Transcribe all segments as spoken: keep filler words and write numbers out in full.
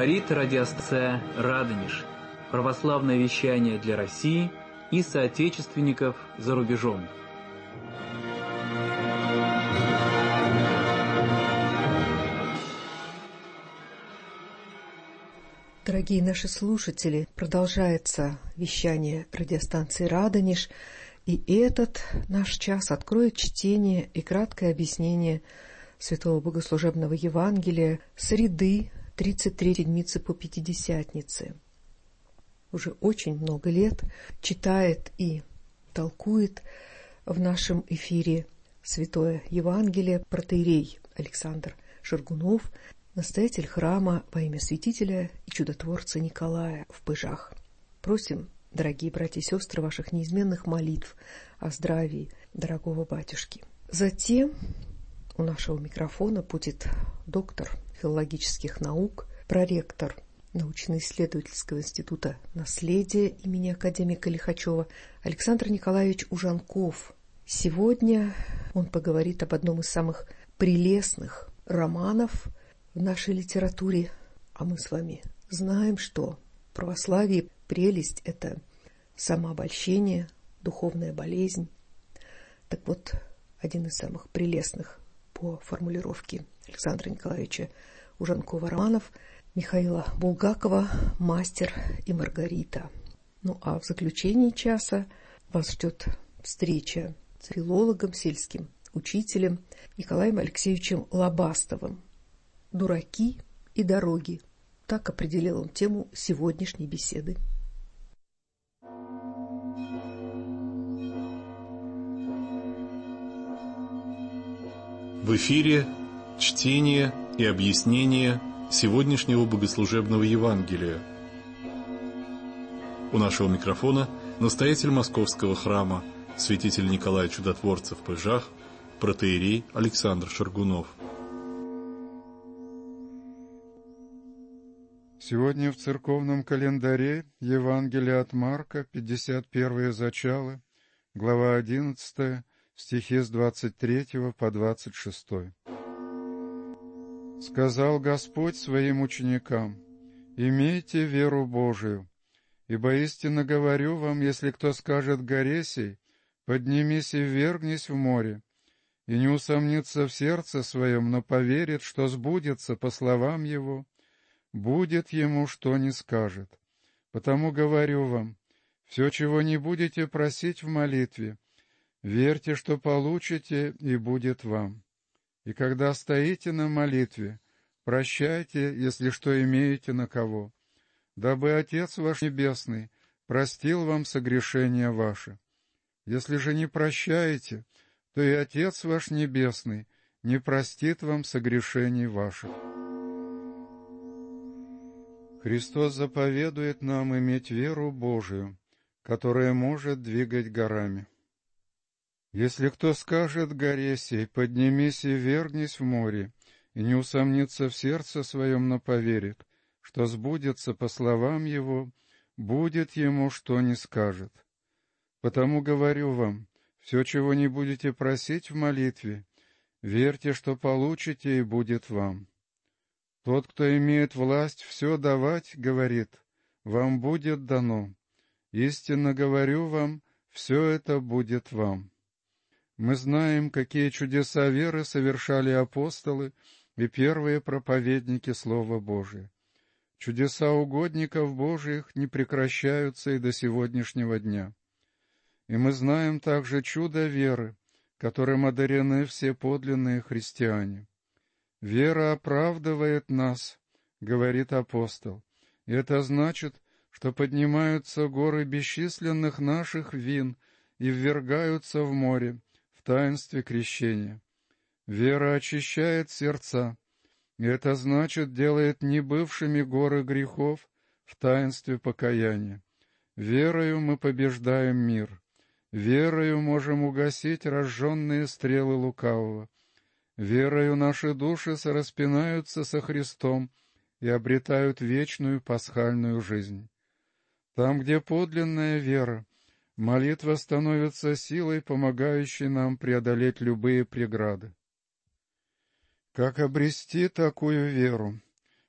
Говорит радиостанция «Радонеж». Православное вещание для России и соотечественников за рубежом. Дорогие наши слушатели, продолжается вещание радиостанции «Радонеж», и этот наш час откроет чтение и краткое объяснение Святого Богослужебного Евангелия среды тридцать третьей седмицы по Пятидесятнице. Уже очень много лет читает и толкует в нашем эфире Святое Евангелие протоиерей Александр Шаргунов, настоятель храма во имя святителя и чудотворца Николая в Пыжах. Просим, дорогие братья и сестры, ваших неизменных молитв о здравии дорогого батюшки. Затем у нашего микрофона будет доктор филологических наук, проректор научно-исследовательского института наследия имени академика Лихачева Александр Николаевич Ужанков. Сегодня он поговорит об одном из самых прелестных романов в нашей литературе, а мы с вами знаем, что в православии прелесть — это самообольщение, духовная болезнь. Так вот, один из самых прелестных по формулировке Александра Николаевича Ужанкова романов Михаила Булгакова «Мастер и Маргарита». Ну а в заключении часа вас ждет встреча с филологом, сельским учителем Николаем Алексеевичем Лобастовым. «Дураки и дороги». Так определил он тему сегодняшней беседы. В эфире чтение и объяснение сегодняшнего богослужебного Евангелия. У нашего микрофона настоятель Московского храма, святитель Николай Чудотворца в Пыжах, протоиерей Александр Шаргунов. Сегодня в церковном календаре Евангелие от Марка, пятьдесят первое зачало, глава одиннадцатая, стихи с двадцать третьего по двадцать шестой. «Сказал Господь своим ученикам: имейте веру Божию, ибо истинно говорю вам, если кто скажет горе сей, поднимись и ввергнись в море, и не усомнится в сердце своем, но поверит, что сбудется по словам его, будет ему, что не скажет. Потому говорю вам, все, чего не будете просить в молитве, верьте, что получите, и будет вам. И когда стоите на молитве, прощайте, если что имеете на кого, дабы Отец ваш Небесный простил вам согрешения ваши. Если же не прощаете, то и Отец ваш Небесный не простит вам согрешений ваших». Христос заповедует нам иметь веру Божию, которая может двигать горами. «Если кто скажет горе сей, поднимись и ввергнись в море, и не усомнится в сердце своем, но поверит, что сбудется по словам его, будет ему, что не скажет. Потому говорю вам, все, чего не будете просить в молитве, верьте, что получите, и будет вам. Тот, кто имеет власть все давать, говорит, вам будет дано. Истинно говорю вам, все это будет вам». Мы знаем, какие чудеса веры совершали апостолы и первые проповедники Слова Божия. Чудеса угодников Божиих не прекращаются и до сегодняшнего дня. И мы знаем также чудо веры, которым одарены все подлинные христиане. «Вера оправдывает нас», — говорит апостол, и это значит, что поднимаются горы бесчисленных наших вин и ввергаются в море, в таинстве крещения. Вера очищает сердца, и это значит, делает небывшими горы грехов в таинстве покаяния. Верою мы побеждаем мир. Верою можем угасить разжженные стрелы лукавого. Верою наши души сораспинаются со Христом и обретают вечную пасхальную жизнь. Там, где подлинная вера, молитва становится силой, помогающей нам преодолеть любые преграды. Как обрести такую веру?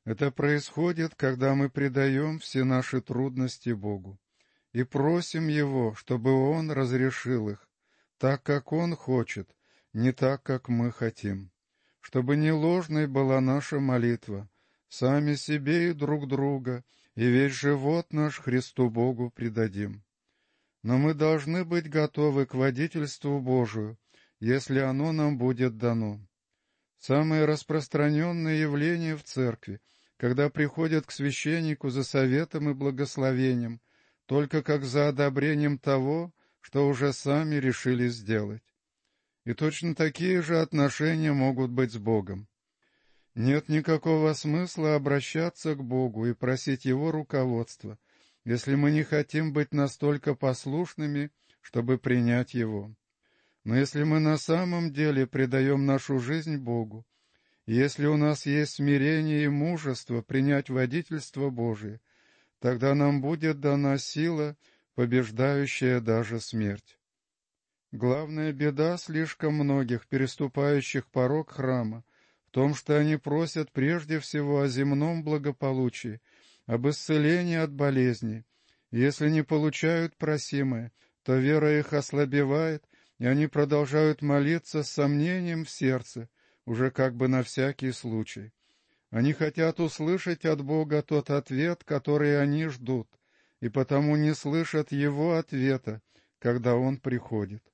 Это происходит, когда мы предаем все наши трудности Богу и просим Его, чтобы Он разрешил их, так, как Он хочет, не так, как мы хотим, чтобы не ложной была наша молитва, сами себе и друг друга, и весь живот наш Христу Богу предадим. Но мы должны быть готовы к водительству Божию, если оно нам будет дано. Самое распространенное явление в церкви, когда приходят к священнику за советом и благословением, только как за одобрением того, что уже сами решили сделать. И точно такие же отношения могут быть с Богом. Нет никакого смысла обращаться к Богу и просить Его руководства, если мы не хотим быть настолько послушными, чтобы принять Его. Но если мы на самом деле предаем нашу жизнь Богу, и если у нас есть смирение и мужество принять водительство Божие, тогда нам будет дана сила, побеждающая даже смерть. Главная беда слишком многих, переступающих порог храма, в том, что они просят прежде всего о земном благополучии, об исцелении от болезней. Если не получают просимое, то вера их ослабевает, и они продолжают молиться с сомнением в сердце, уже как бы на всякий случай. Они хотят услышать от Бога тот ответ, который они ждут, и потому не слышат Его ответа, когда Он приходит.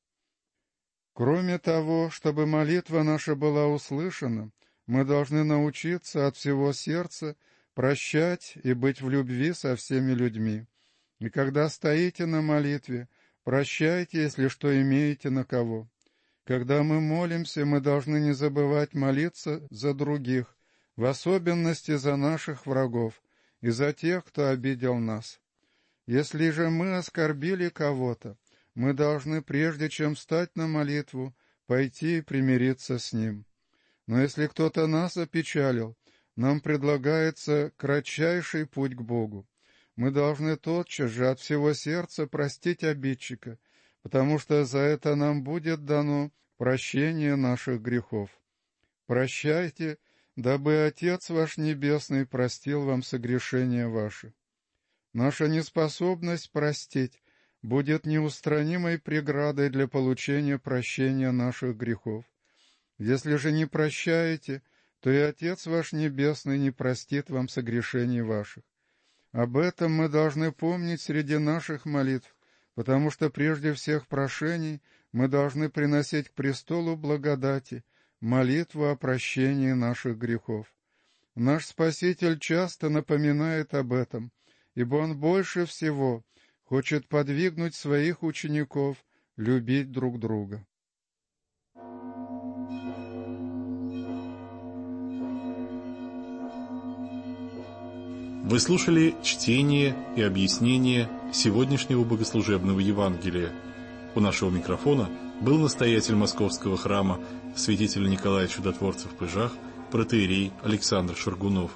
Кроме того, чтобы молитва наша была услышана, мы должны научиться от всего сердца прощать и быть в любви со всеми людьми. И когда стоите на молитве, прощайте, если что имеете на кого. Когда мы молимся, мы должны не забывать молиться за других, в особенности за наших врагов и за тех, кто обидел нас. Если же мы оскорбили кого-то, мы должны, прежде чем встать на молитву, пойти и примириться с ним. Но если кто-то нас опечалил, нам предлагается кратчайший путь к Богу. Мы должны тотчас же от всего сердца простить обидчика, потому что за это нам будет дано прощение наших грехов. Прощайте, дабы Отец ваш Небесный простил вам согрешения ваши. Наша неспособность простить будет неустранимой преградой для получения прощения наших грехов. Если же не прощаете, то и Отец ваш Небесный не простит вам согрешений ваших. Об этом мы должны помнить среди наших молитв, потому что прежде всех прошений мы должны приносить к престолу благодати молитву о прощении наших грехов. Наш Спаситель часто напоминает об этом, ибо Он больше всего хочет подвигнуть своих учеников любить друг друга. Вы слушали чтение и объяснение сегодняшнего богослужебного Евангелия. У нашего микрофона был настоятель Московского храма святитель Николай Чудотворцев в Пыжах, протоиерей Александр Шаргунов.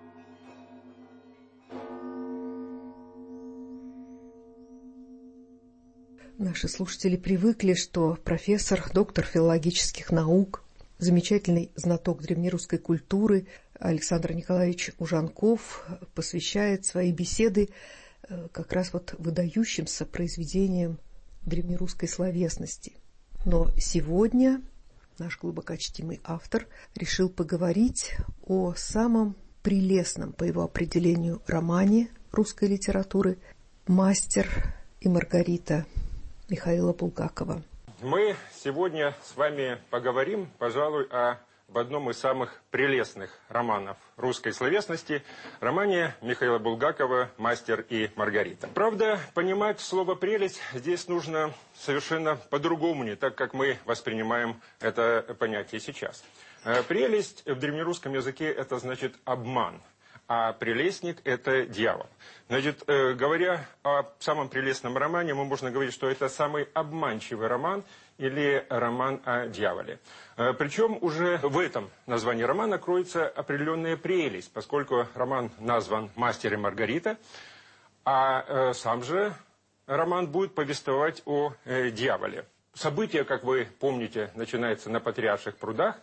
Наши слушатели привыкли, что профессор, доктор филологических наук, замечательный знаток древнерусской культуры Александр Николаевич Ужанков посвящает свои беседы как раз вот выдающимся произведениям древнерусской словесности. Но сегодня наш глубокочтимый автор решил поговорить о самом прелестном, по его определению, романе русской литературы «Мастер и Маргарита» Михаила Булгакова. Мы сегодня с вами поговорим, пожалуй, о об одном из самых прелестных романов русской словесности, романе Михаила Булгакова «Мастер и Маргарита». Правда, понимать слово «прелесть» здесь нужно совершенно по-другому, не так, как мы воспринимаем это понятие сейчас. Прелесть в древнерусском языке – это значит обман, а прелестник – это дьявол. Значит, говоря о самом прелестном романе, мы можно говорить, что это самый обманчивый роман или роман о дьяволе. Причем уже в этом названии романа кроется определенная прелесть, поскольку роман назван «Мастер и Маргарита», а сам же роман будет повествовать о дьяволе. Событие, как вы помните, начинается на Патриарших прудах,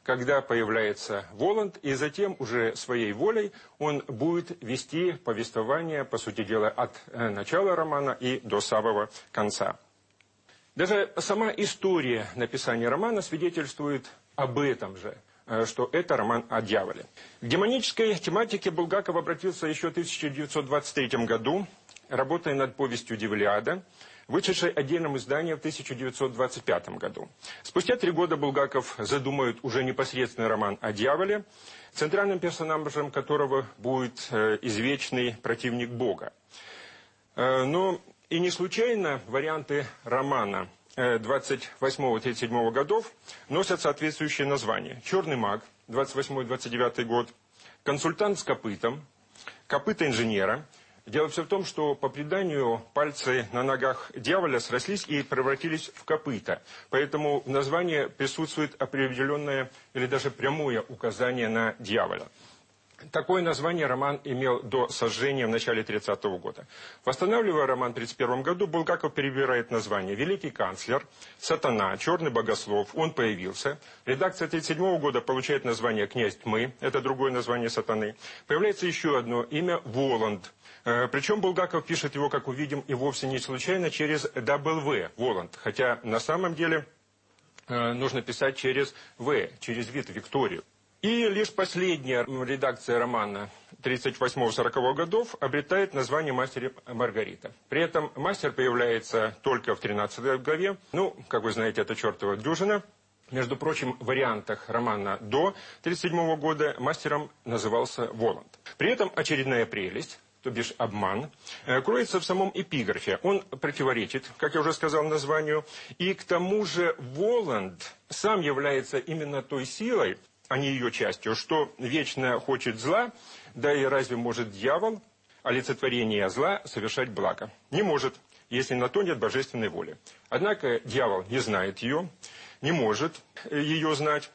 когда появляется Воланд, и затем уже своей волей он будет вести повествование, по сути дела, от начала романа и до самого конца. Даже сама история написания романа свидетельствует об этом же, что это роман о дьяволе. К демонической тематике Булгаков обратился еще в тысяча девятьсот двадцать третьем году, работая над повестью «Дьяволиада», вышедшей отдельным изданием в тысяча девятьсот двадцать пятом году. Спустя три года Булгаков задумает уже непосредственный роман о дьяволе, центральным персонажем которого будет извечный противник Бога. Но и не случайно варианты романа двадцать восьмого — тридцать седьмого годов носят соответствующее название. «Черный маг», двадцать восьмой — двадцать девятый год, «Консультант с копытом», «Копыта инженера». Дело все в том, что по преданию пальцы на ногах дьяволя срослись и превратились в копыта. Поэтому в названии присутствует определенное или даже прямое указание на дьяволя. Такое название роман имел до сожжения в начале тридцатого года. Восстанавливая роман в тридцать первом году, Булгаков перебирает название: «Великий канцлер», «Сатана», «Черный богослов», «Он появился». Редакция тридцать седьмого года получает название «Князь тьмы», это другое название сатаны. Появляется еще одно имя — Воланд. Причем Булгаков пишет его, как увидим, и вовсе не случайно через дабл вэ, Воланд. Хотя на самом деле нужно писать через В, через вид, Викторию. И лишь последняя редакция романа тридцать восьмого — сорокового годов обретает название «Мастер и Маргарита». При этом мастер появляется только в тринадцатой главе. Ну, как вы знаете, это чертова дюжина. Между прочим, в вариантах романа до тридцать седьмого года мастером назывался Воланд. При этом очередная прелесть, то бишь обман, кроется в самом эпиграфе. Он противоречит, как я уже сказал, названию. И к тому же Воланд сам является именно той силой, а не ее частью, что вечно хочет зла, да и разве может дьявол, олицетворение зла, совершать благо? Не может, если на то нет божественной воли. Однако дьявол не знает ее, не может ее знать,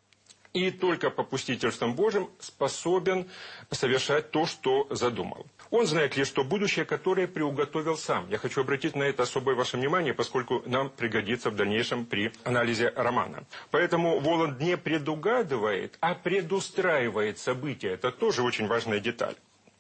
и только попустительством Божьим способен совершать то, что задумал. Он знает лишь то будущее, которое приуготовил сам. Я хочу обратить на это особое ваше внимание, поскольку нам пригодится в дальнейшем при анализе романа. Поэтому Воланд не предугадывает, а предустраивает события. Это тоже очень важная деталь.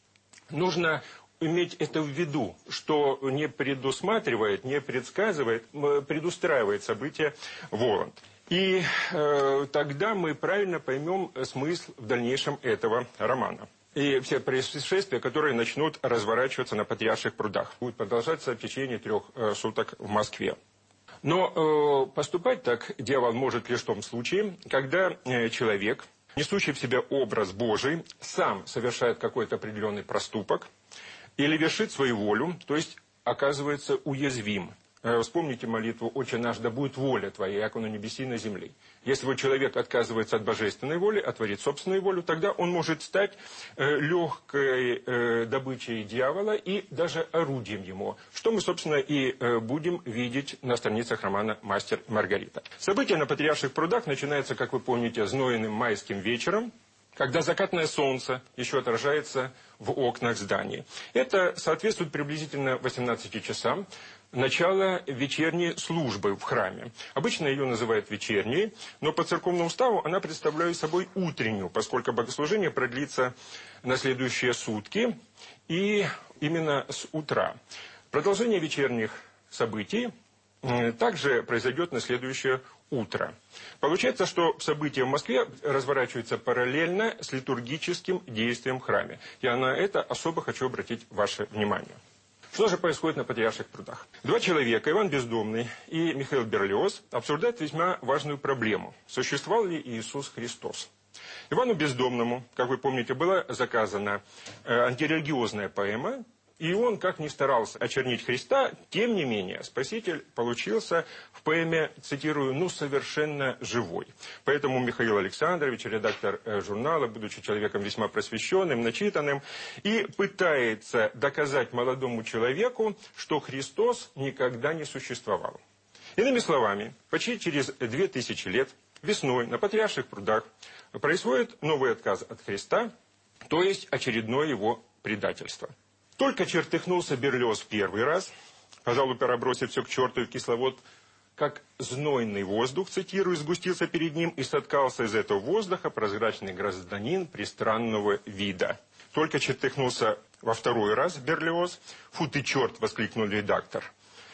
Нужно иметь это в виду, что не предусматривает, не предсказывает, предустраивает события Воланд. И э, тогда мы правильно поймем смысл в дальнейшем этого романа. И все происшествия, которые начнут разворачиваться на Патриарших прудах, будут продолжаться в течение трех э, суток в Москве. Но э, поступать так дьявол может лишь в том случае, когда э, человек, несущий в себе образ Божий, сам совершает какой-то определенный проступок или вершит свою волю, то есть оказывается уязвим. Вспомните молитву «Отче наш, да будет воля Твоя, яко на небеси и на земле». Если вот человек отказывается от божественной воли, а творит собственную волю, тогда он может стать э, легкой э, добычей дьявола и даже орудием ему, что мы, собственно, и э, будем видеть на страницах романа «Мастер и Маргарита». События на Патриарших прудах начинаются, как вы помните, знойным майским вечером, когда закатное солнце еще отражается в окнах зданий. Это соответствует приблизительно восемнадцати часам. Начало вечерней службы в храме. Обычно ее называют вечерней, но по церковному уставу она представляет собой утреннюю, поскольку богослужение продлится на следующие сутки и именно с утра. Продолжение вечерних событий также произойдет на следующее утро. Получается, что события в Москве разворачиваются параллельно с литургическим действием в храме. Я на это особо хочу обратить ваше внимание. Что же происходит на Патриарших прудах? Два человека, Иван Бездомный и Михаил Берлиоз, обсуждают весьма важную проблему. Существовал ли Иисус Христос? Ивану Бездомному, как вы помните, была заказана э, антирелигиозная поэма, и он, как ни старался очернить Христа, тем не менее, Спаситель получился в поэме, цитирую, «ну, совершенно живой». Поэтому Михаил Александрович, редактор журнала, будучи человеком весьма просвещенным, начитанным, и пытается доказать молодому человеку, что Христос никогда не существовал. Иными словами, почти через две тысячи лет, весной, на Патриарших прудах, происходит новый отказ от Христа, то есть очередное его предательство. Только чертыхнулся Берлиоз в первый раз, пожалуй, пора бросить все к черту и в кисловод как знойный воздух, цитирую, сгустился перед ним, и соткался из этого воздуха прозрачный гражданин пристранного вида. Только чертыхнулся во второй раз Берлиоз. «Фу ты, черт!» — воскликнул редактор.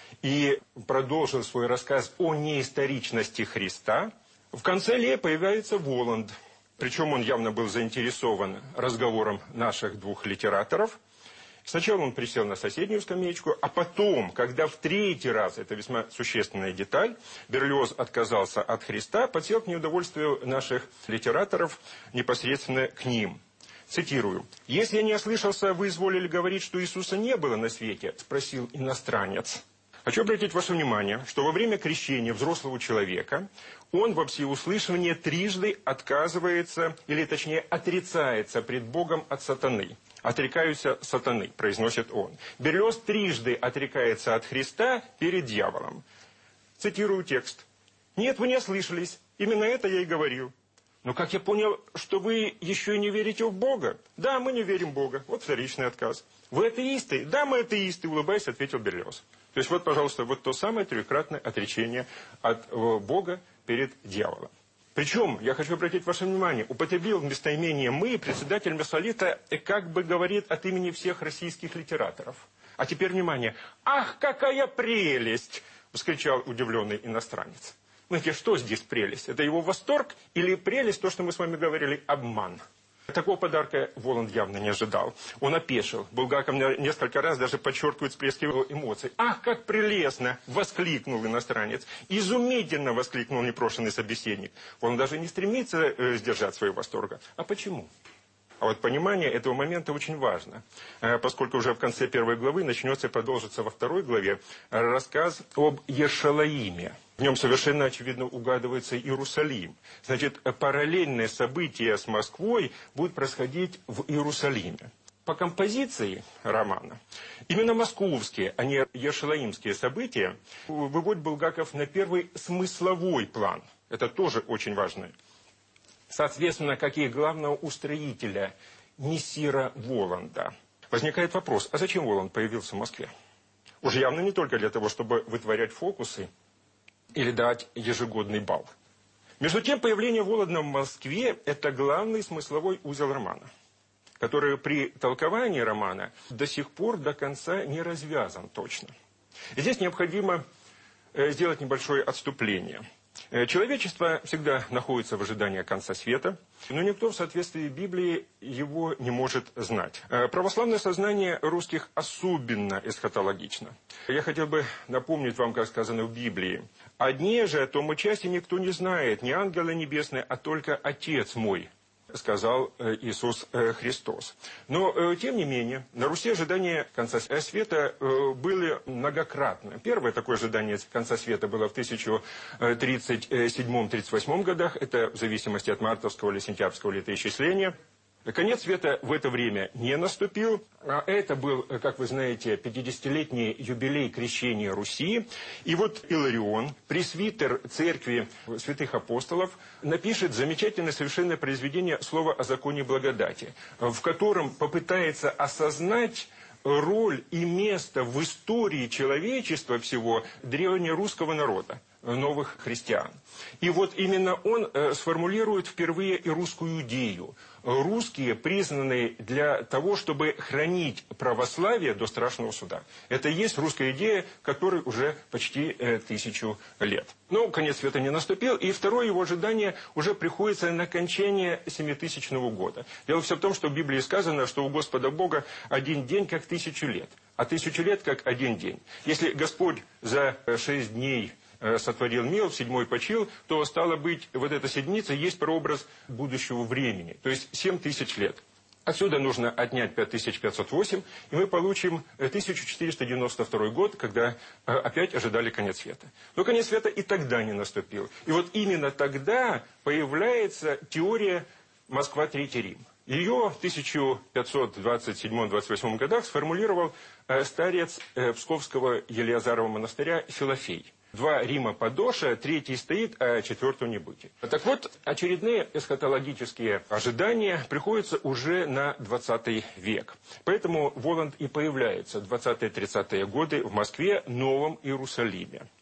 И продолжил свой рассказ о неисторичности Христа. В конце аллеи появляется Воланд. Причем он явно был заинтересован разговором наших двух литераторов. Сначала он присел на соседнюю скамеечку, а потом, когда в третий раз, это весьма существенная деталь, Берлиоз отказался от Христа, подсел к неудовольствию наших литераторов непосредственно к ним. Цитирую. «Если я не ослышался, вы изволили говорить, что Иисуса не было на свете?» – спросил иностранец. Хочу обратить ваше внимание, что во время крещения взрослого человека он во всеуслышание трижды отказывается, или точнее отрицается пред Богом от сатаны. «Отрекаются сатаны», произносит он. Берлиоз трижды отрекается от Христа перед дьяволом. Цитирую текст. «Нет, вы не ослышались. Именно это я и говорил. Но как я понял, что вы еще и не верите в Бога?» «Да, мы не верим в Бога». Вот вторичный отказ. «Вы атеисты?» «Да, мы атеисты», улыбаясь, ответил Берлиоз. То есть вот, пожалуйста, вот то самое трехкратное отречение от Бога перед дьяволом. Причем, я хочу обратить ваше внимание, употребил местоимение «мы», председатель Месолита как бы говорит от имени всех российских литераторов. А теперь внимание. «Ах, какая прелесть!» — вскричал удивленный иностранец. Знаете, что здесь прелесть? Это его восторг или прелесть, то, что мы с вами говорили, обман? Такого подарка Воланд явно не ожидал. Он опешил. Булгаков несколько раз даже подчеркивает всплески его эмоций. «Ах, как прелестно!» — воскликнул иностранец. «Изумительно!» — воскликнул непрошенный собеседник. Он даже не стремится э, сдержать своего восторга. А почему? А вот понимание этого момента очень важно, поскольку уже в конце первой главы начнется и продолжится во второй главе рассказ об Ешалаиме. В нем совершенно очевидно угадывается Иерусалим. Значит, параллельные события с Москвой будут происходить в Иерусалиме. По композиции романа именно московские, а не ешалаимские события выводит Булгаков на первый смысловой план. Это тоже очень важно. Соответственно, как и главного устроителя Мессира Воланда. Возникает вопрос, а зачем Воланд появился в Москве? Уж явно не только для того, чтобы вытворять фокусы или дать ежегодный бал. Между тем, появление Воланда в Москве – это главный смысловой узел романа, который при толковании романа до сих пор до конца не развязан точно. И здесь необходимо сделать небольшое отступление. Человечество всегда находится в ожидании конца света, но никто в соответствии с Библией его не может знать. Православное сознание русских особенно эсхатологично. Я хотел бы напомнить вам, как сказано в Библии. «О дне же, о том и часе никто не знает, не ангелы небесные, а только Отец мой», сказал Иисус Христос. Но, тем не менее, на Руси ожидания конца света были многократно. Первое такое ожидание конца света было в тысяча тридцать седьмом — тридцать восьмом годах. Это в зависимости от мартовского или сентябрьского летоисчисления. Конец света в это время не наступил. А это был, как вы знаете, пятидесятилетний юбилей крещения Руси. И вот Иларион, пресвитер церкви святых апостолов, напишет замечательное совершенное произведение «Слово о законе благодати», в котором попытается осознать роль и место в истории человечества всего древнерусского народа, новых христиан. И вот именно он э, сформулирует впервые и русскую идею. Русские признаны для того, чтобы хранить православие до страшного суда. Это и есть русская идея, которой уже почти э, тысячу лет. Но конец света не наступил, и второе его ожидание уже приходится на кончание семитысячного года. Дело все в том, что в Библии сказано, что у Господа Бога один день как тысячу лет, а тысячу лет как один день. Если Господь за шесть дней сотворил мир, в седьмой почил, то, стало быть, вот эта седмица есть прообраз будущего времени, то есть семь тысяч лет. Отсюда нужно отнять пять тысяч пятьсот восемь, и мы получим тысяча четыреста девяносто второй год, когда опять ожидали конец света. Но конец света и тогда не наступил. И вот именно тогда появляется теория «Москва, Третий Рим». Ее в тысяча пятьсот двадцать седьмом — двадцать восьмом годах сформулировал старец Псковского Елеазарова монастыря Филофей. Два Рима подоша, третий стоит, а четвертого не будет. Так вот, очередные эсхатологические ожидания приходятся уже на двадцатый век. Поэтому Воланд и появляется в двадцатые — тридцатые годы в Москве, Новом Иерусалиме.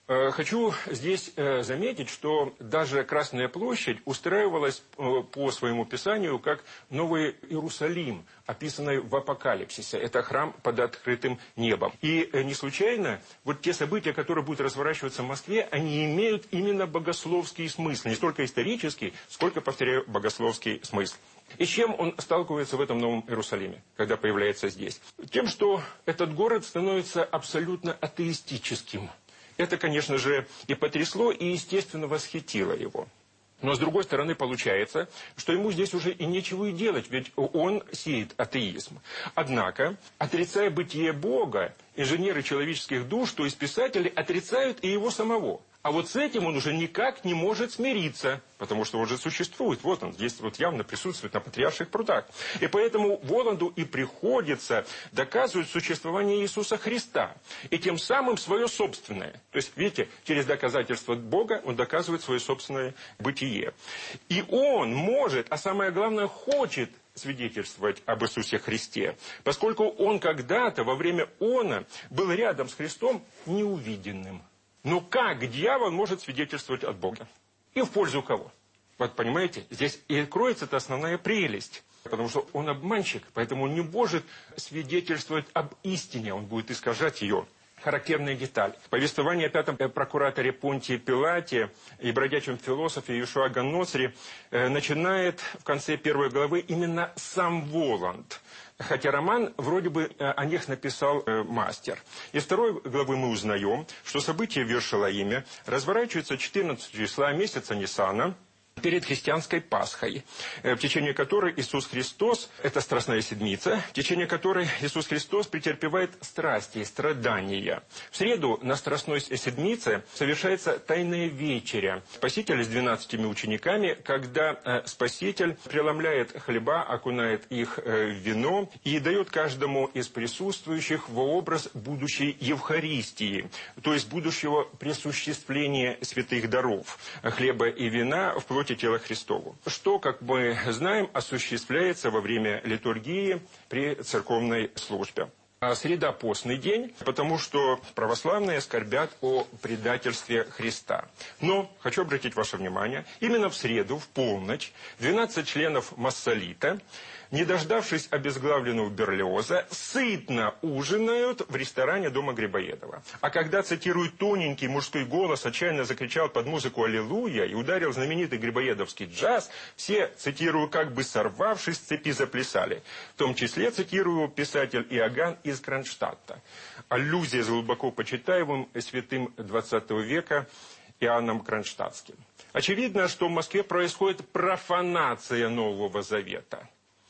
Хочу здесь заметить, что даже Красная площадь устраивалась по своему писанию как Новый Иерусалим, описанный в Апокалипсисе. Это храм под открытым небом. И не случайно вот те события, которые будут разворачиваться в Москве, они имеют именно богословский смысл. Не столько исторический, сколько, повторяю, богословский смысл. И с чем он сталкивается в этом Новом Иерусалиме, когда появляется здесь? Тем, что этот город становится абсолютно атеистическим. Это, конечно же, и потрясло, и, естественно, восхитило его. Но, с другой стороны, получается, что ему здесь уже и нечего и делать, ведь он сеет атеизм. Однако, отрицая бытие Бога, инженеры человеческих душ, то есть писатели, отрицают и его самого. А вот с этим он уже никак не может смириться, потому что он же существует. Вот он, здесь вот явно присутствует на Патриарших прудах. И поэтому Воланду и приходится доказывать существование Иисуса Христа. И тем самым свое собственное. То есть, видите, через доказательство Бога он доказывает свое собственное бытие. И он может, а самое главное, хочет свидетельствовать об Иисусе Христе, поскольку он когда-то во время она был рядом с Христом неувиденным. Но как дьявол может свидетельствовать от Бога? И в пользу кого? Вот понимаете, здесь и кроется эта основная прелесть. Потому что он обманщик, поэтому он не может свидетельствовать об истине, он будет искажать ее. Характерная деталь. Повествование о пятом прокураторе Понтии Пилате и бродячем философе Иешуа Ганноцре начинает в конце первой главы именно сам Воланд. Хотя роман вроде бы о них написал э, мастер. Из второй главы мы узнаем, что события в Иерушалаиме разворачиваются четырнадцатого числа месяца Ниссана, перед христианской Пасхой, в течение которой Иисус Христос, это Страстная Седмица, в течение которой Иисус Христос претерпевает страсти, страдания. В среду на Страстной Седмице совершается Тайная Вечеря Спасителя с двенадцатими учениками, когда Спаситель преломляет хлеба, окунает их в вино и дает каждому из присутствующих во образ будущей Евхаристии, то есть будущего присуществления святых даров, хлеба и вина вплоть тела Христову, что, как мы знаем, осуществляется во время литургии при церковной службе. А среда – постный день, потому что православные скорбят о предательстве Христа. Но, хочу обратить ваше внимание, именно в среду, в полночь, двенадцать членов Массолита, не дождавшись обезглавленного Берлиоза, сытно ужинают в ресторане дома Грибоедова. А когда, цитирует, тоненький мужской голос отчаянно закричал под музыку «Аллилуйя» и ударил знаменитый грибоедовский джаз, все, цитирую, как бы сорвавшись с цепи, заплясали. В том числе, цитирую, писатель Иоганн из Кронштадта. Аллюзия с глубоко почитаемым святым двадцатого века Иоанном Кронштадтским. Очевидно, что в Москве происходит профанация Нового Завета.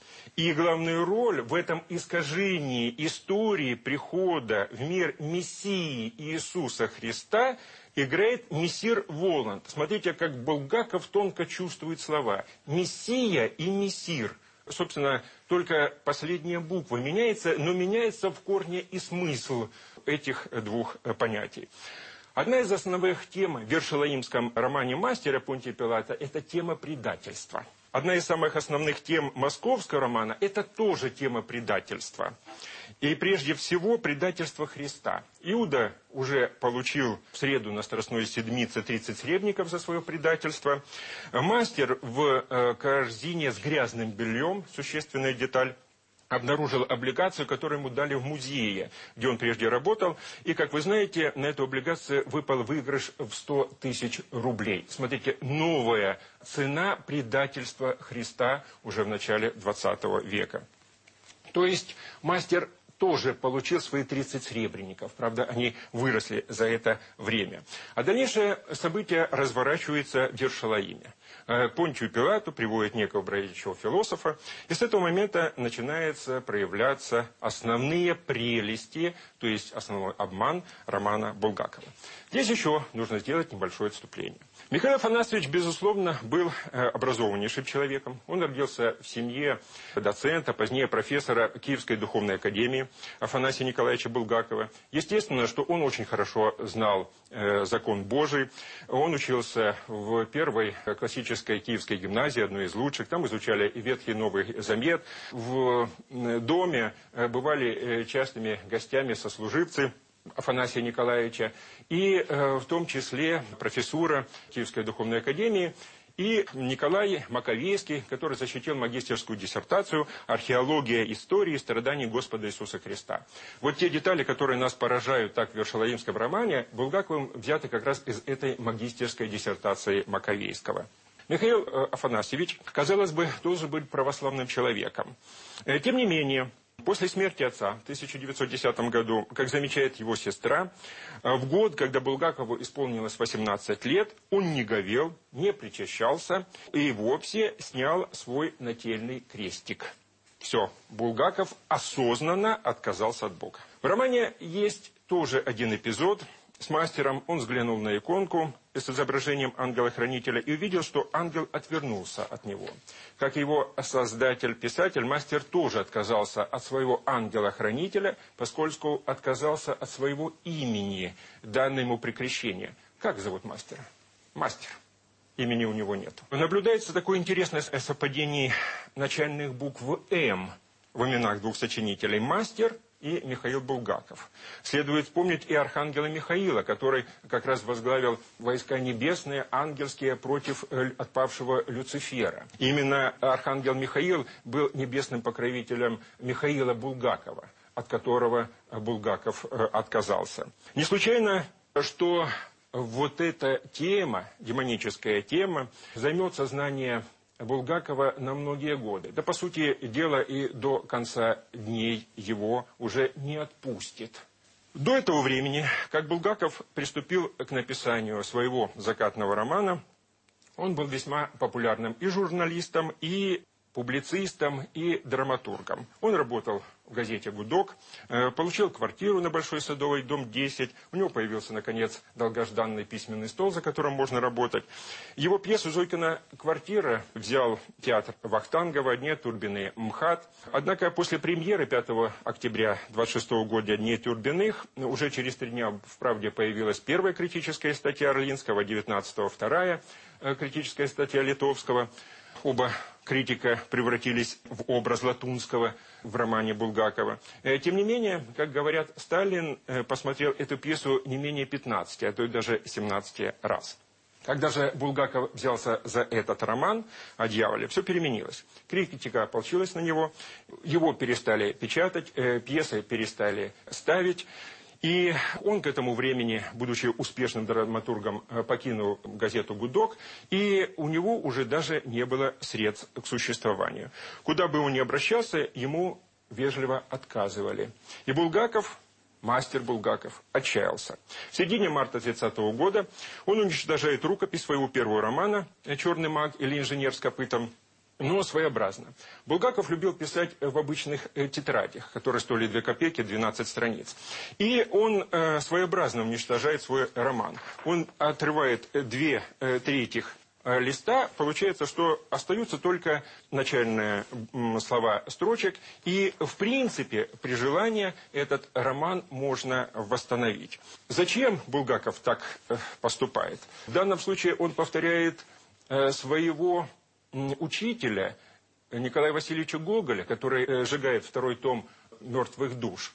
И главную роль в этом искажении истории прихода в мир Мессии Иисуса Христа играет мессир Воланд. Смотрите, как Булгаков тонко чувствует слова. Мессия и мессир. Собственно, только последняя буква меняется, но меняется в корне и смысл этих двух понятий. Одна из основных тем в иерушалаимском романе мастера Понтия Пилата – это тема предательства. Одна из самых основных тем московского романа – это тоже тема предательства. И прежде всего предательство Христа. Иуда уже получил в среду на Страстной Седмице тридцать сребников за свое предательство. Мастер в корзине с грязным бельем, существенная деталь, обнаружил облигацию, которую ему дали в музее, где он прежде работал. И, как вы знаете, на эту облигацию выпал выигрыш в сто тысяч рублей. Смотрите, новая цена предательства Христа уже в начале двадцатого века. То есть мастер тоже получил свои тридцать сребреников. Правда, они выросли за это время. А дальнейшее событие разворачивается в Иерушалаиме. К Понтию Пилату приводят некого бродячего философа, и с этого момента начинаются проявляться основные прелести, то есть основной обман романа Булгакова. Здесь еще нужно сделать небольшое отступление. Михаил Афанасьевич, безусловно, был образованнейшим человеком. Он родился в семье доцента, позднее профессора Киевской духовной академии Афанасия Николаевича Булгакова. Естественно, что он очень хорошо знал закон Божий. Он учился в первой классической Киевской гимназии, одной из лучших. Там изучали и Ветхий, и Новый Завет. В доме бывали частыми гостями сослуживцы Афанасия Николаевича, и в том числе профессура Киевской духовной академии, и Николай Маковейский, который защитил магистерскую диссертацию «Археология истории страданий Господа Иисуса Христа». Вот те детали, которые нас поражают так в Вершалаимском романе, Булгаковым взяты как раз из этой магистерской диссертации Маковейского. Михаил Афанасьевич, казалось бы, должен быть православным человеком. Тем не менее, после смерти отца в тысяча девятьсот десятом году, как замечает его сестра, в год, когда Булгакову исполнилось восемнадцать лет, он не говел, не причащался и вовсе снял свой нательный крестик. Все, Булгаков осознанно отказался от Бога. В романе есть тоже один эпизод. С мастером он взглянул на иконку с изображением ангела-хранителя и увидел, что ангел отвернулся от него. Как его создатель-писатель, мастер тоже отказался от своего ангела-хранителя, поскольку отказался от своего имени, данное ему при крещении. Как зовут мастера? Мастер. Имени у него нет. Наблюдается такое интересное совпадение начальных букв «М» в именах двух сочинителей. Мастер и Михаил Булгаков. Следует вспомнить и архангела Михаила, который как раз возглавил войска небесные, ангельские, против отпавшего Люцифера. Именно архангел Михаил был небесным покровителем Михаила Булгакова, от которого Булгаков отказался. Не случайно, что вот эта тема, демоническая тема, займет сознание Булгакова на многие годы. Да, по сути дела, и до конца дней его уже не отпустит. До этого времени, как Булгаков приступил к написанию своего закатного романа, он был весьма популярным и журналистом, и публицистом, и драматургом. Он работал в газете «Гудок», получил квартиру на Большой Садовой, дом десять. У него появился, наконец, долгожданный письменный стол, за которым можно работать. Его пьесу «Зойкина квартира» взял театр Вахтангова, «Дни Турбины» МХАТ. Однако после премьеры пятого октября двадцать шестого года «Дней Турбиных» уже через три дня в «Правде» появилась первая критическая статья Орлинского, девятнадцатого вторая критическая статья Литовского. Оба критика превратились в образ Латунского в романе Булгакова. Тем не менее, как говорят, Сталин посмотрел эту пьесу не менее пятнадцати, а то и даже семнадцати раз. Когда же Булгаков взялся за этот роман о дьяволе, все переменилось. Критика ополчилась на него, его перестали печатать, пьесы перестали ставить. И он к этому времени, будучи успешным драматургом, покинул газету «Гудок», и у него уже даже не было средств к существованию. Куда бы он ни обращался, ему вежливо отказывали. И Булгаков, мастер Булгаков, отчаялся. В середине марта тридцатого года он уничтожает рукопись своего первого романа «Черный маг» или «Инженер с копытом», но своеобразно. Булгаков любил писать в обычных э, тетрадях, которые стоили две копейки, двенадцать страниц. И он э, своеобразно уничтожает свой роман. Он отрывает две э, трети э, листа, получается, что остаются только начальные э, слова строчек, и в принципе при желании этот роман можно восстановить. Зачем Булгаков так э, поступает? В данном случае он повторяет э, своего учителя Николая Васильевича Гоголя, который сжигает второй том «Мертвых душ».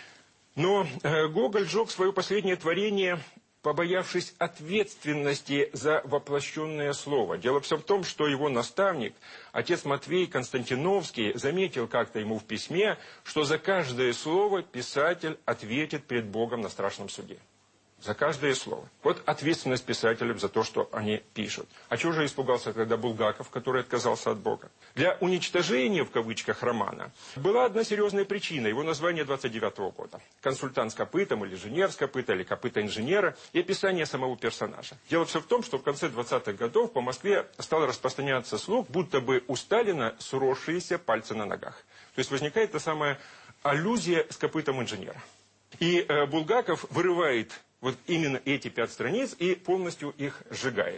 Но Гоголь сжег свое последнее творение, побоявшись ответственности за воплощенное слово. Дело все в том, что его наставник, отец Матвей Константиновский, заметил как-то ему в письме, что за каждое слово писатель ответит перед Богом на страшном суде. За каждое слово. Вот ответственность писателям за то, что они пишут. А чего же испугался тогда Булгаков, который отказался от Бога? Для уничтожения, в кавычках, романа была одна серьезная причина. Его название двадцать девятого года. Консультант с копытом, или инженер с копыта, или копыта инженера. И описание самого персонажа. Дело все в том, что в конце двадцатых годов по Москве стал распространяться слух, будто бы у Сталина сросшиеся пальцы на ногах. То есть возникает та самая аллюзия с копытом инженера. И э, Булгаков вырывает вот именно эти пять страниц и полностью их сжигает.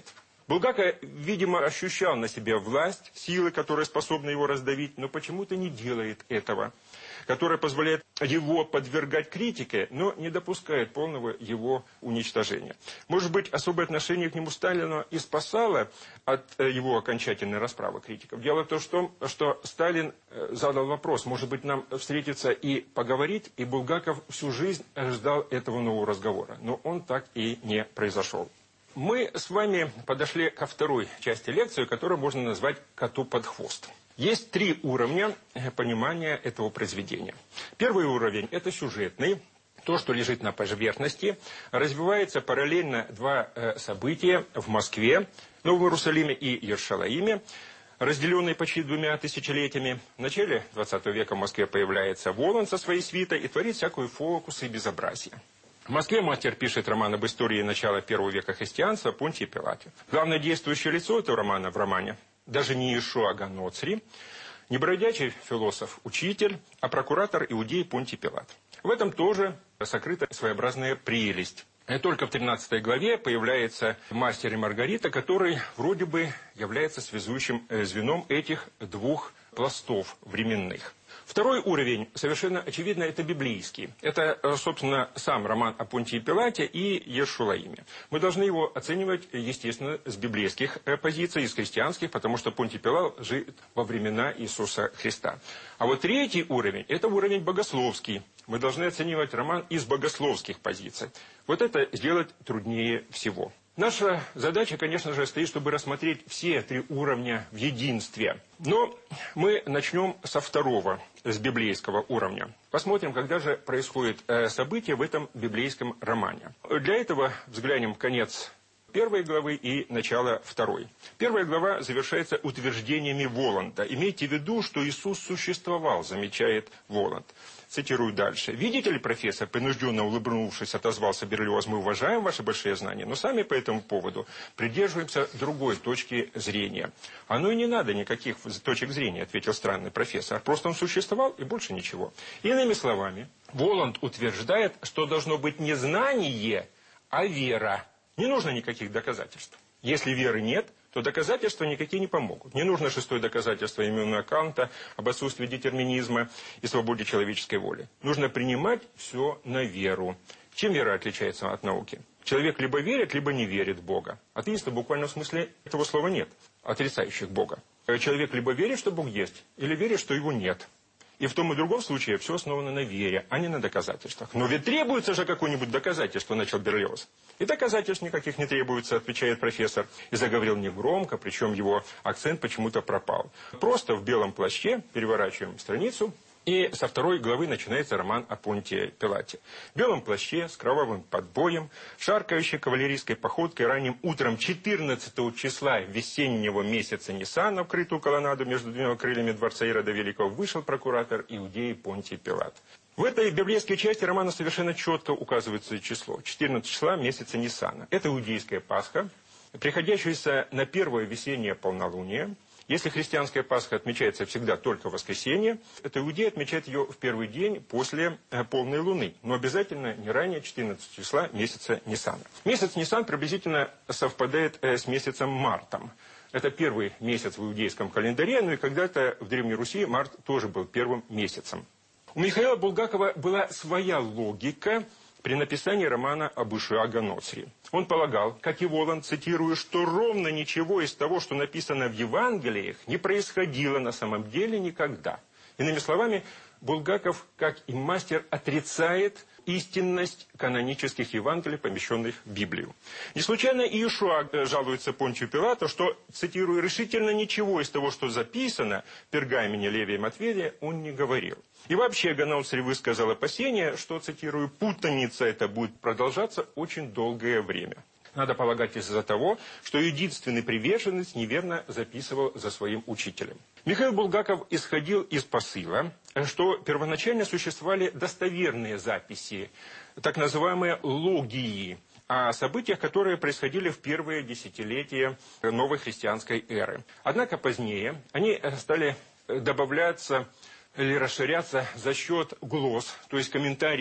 Булгаков, видимо, ощущал на себе власть, силы, которые способны его раздавить, но почему-то не делает этого, которая позволяет его подвергать критике, но не допускает полного его уничтожения. Может быть, особое отношение к нему Сталина и спасало от его окончательной расправы критиков. Дело в том, что Сталин задал вопрос, может быть, нам встретиться и поговорить, и Булгаков всю жизнь ждал этого нового разговора, но он так и не произошел. Мы с вами подошли ко второй части лекции, которую можно назвать «Коту под хвост». Есть три уровня понимания этого произведения. Первый уровень – это сюжетный, то, что лежит на поверхности. Развивается параллельно два события в Москве, Новом Иерусалиме и Иерушалаиме, разделенные почти двумя тысячелетиями. В начале двадцатого века в Москве появляется Воланд со своей свитой и творит всякую фокусы и безобразие. В Москве мастер пишет роман об истории начала первого века христианства Понтий Пилат. Главное действующее лицо этого романа в романе даже не Иешуа га Ноцри, не бродячий философ-учитель, а прокуратор иудеи Понтий Пилат. В этом тоже сокрыта своеобразная прелесть. И только в тринадцатой главе появляется мастер и Маргарита, который вроде бы является связующим звеном этих двух пластов временных. Второй уровень, совершенно очевидно, это библейский. Это, собственно, сам роман о Понтии Пилате и Иерушалаиме. Мы должны его оценивать, естественно, с библейских позиций, из христианских, потому что Понтий Пилат жил во времена Иисуса Христа. А вот третий уровень, это уровень богословский. Мы должны оценивать роман из богословских позиций. Вот это сделать труднее всего. Наша задача, конечно же, стоит, чтобы рассмотреть все три уровня в единстве. Но мы начнем со второго, с библейского уровня. Посмотрим, когда же происходит событие в этом библейском романе. Для этого взглянем в конец первой главы и начало второй. Первая глава завершается утверждениями Воланда. Имейте в виду, что Иисус существовал, замечает Воланд. Цитирую дальше. «Видите ли, профессор, принужденно улыбнувшись, отозвался Берлиоз, мы уважаем ваши большие знания, но сами по этому поводу придерживаемся другой точки зрения». «Оно и не надо никаких точек зрения», ответил странный профессор. «Просто он существовал и больше ничего». Иными словами, Воланд утверждает, что должно быть не знание, а вера. Не нужно никаких доказательств. Если веры нет, то доказательства никакие не помогут. Не нужно шестое доказательство Иммануэля Канта об отсутствии детерминизма и свободе человеческой воли. Нужно принимать все на веру. Чем вера отличается от науки? Человек либо верит, либо не верит в Бога. Атеиста буквально в смысле этого слова нет, отрицающих Бога. Человек либо верит, что Бог есть, или верит, что его нет. И в том и другом случае все основано на вере, а не на доказательствах. Но ведь требуется же какое-нибудь доказательство, начал Берлиоз. И доказательств никаких не требуется, отвечает профессор. И заговорил негромко, причем его акцент почему-то пропал. Просто в белом плаще переворачиваем страницу. И со второй главы начинается роман о Понтии Пилате. В белом плаще, с кровавым подбоем, шаркающей кавалерийской походкой ранним утром четырнадцатого числа весеннего месяца Ниссана, вкрытую колоннаду между двумя крыльями дворца Ирода Великого, вышел прокуратор Иудеи Понтий Пилат. В этой библейской части романа совершенно четко указывается число. четырнадцатого числа месяца Ниссана. Это иудейская Пасха, приходящаяся на первое весеннее полнолуние. Если христианская Пасха отмечается всегда только в воскресенье, то иудеи отмечают ее в первый день после полной луны, но обязательно не ранее четырнадцатого числа месяца Ниссана. Месяц Ниссан приблизительно совпадает с месяцем Мартом. Это первый месяц в иудейском календаре, но и когда-то в Древней Руси март тоже был первым месяцем. У Михаила Булгакова была своя логика при написании романа об Иешуа га Ноцри. Он полагал, как и Воланд, цитирую, что ровно ничего из того, что написано в Евангелиях, не происходило на самом деле никогда. Иными словами, Булгаков, как и мастер, отрицает истинность канонических Евангелий, помещенных в Библию. Не случайно Иешуа жалуется Понтию Пилату, что, цитирую, решительно ничего из того, что записано в пергамене Левия и Матфея, он не говорил. И вообще га Ноцри высказал опасение, что, цитирую, путаница эта будет продолжаться очень долгое время. Надо полагать из-за того, что единственный приверженец неверно записывал за своим учителем. Михаил Булгаков исходил из посыла, что первоначально существовали достоверные записи, так называемые логии, о событиях, которые происходили в первые десятилетия новой христианской эры. Однако позднее они стали добавляться или расширяться за счет глосс, то есть комментариев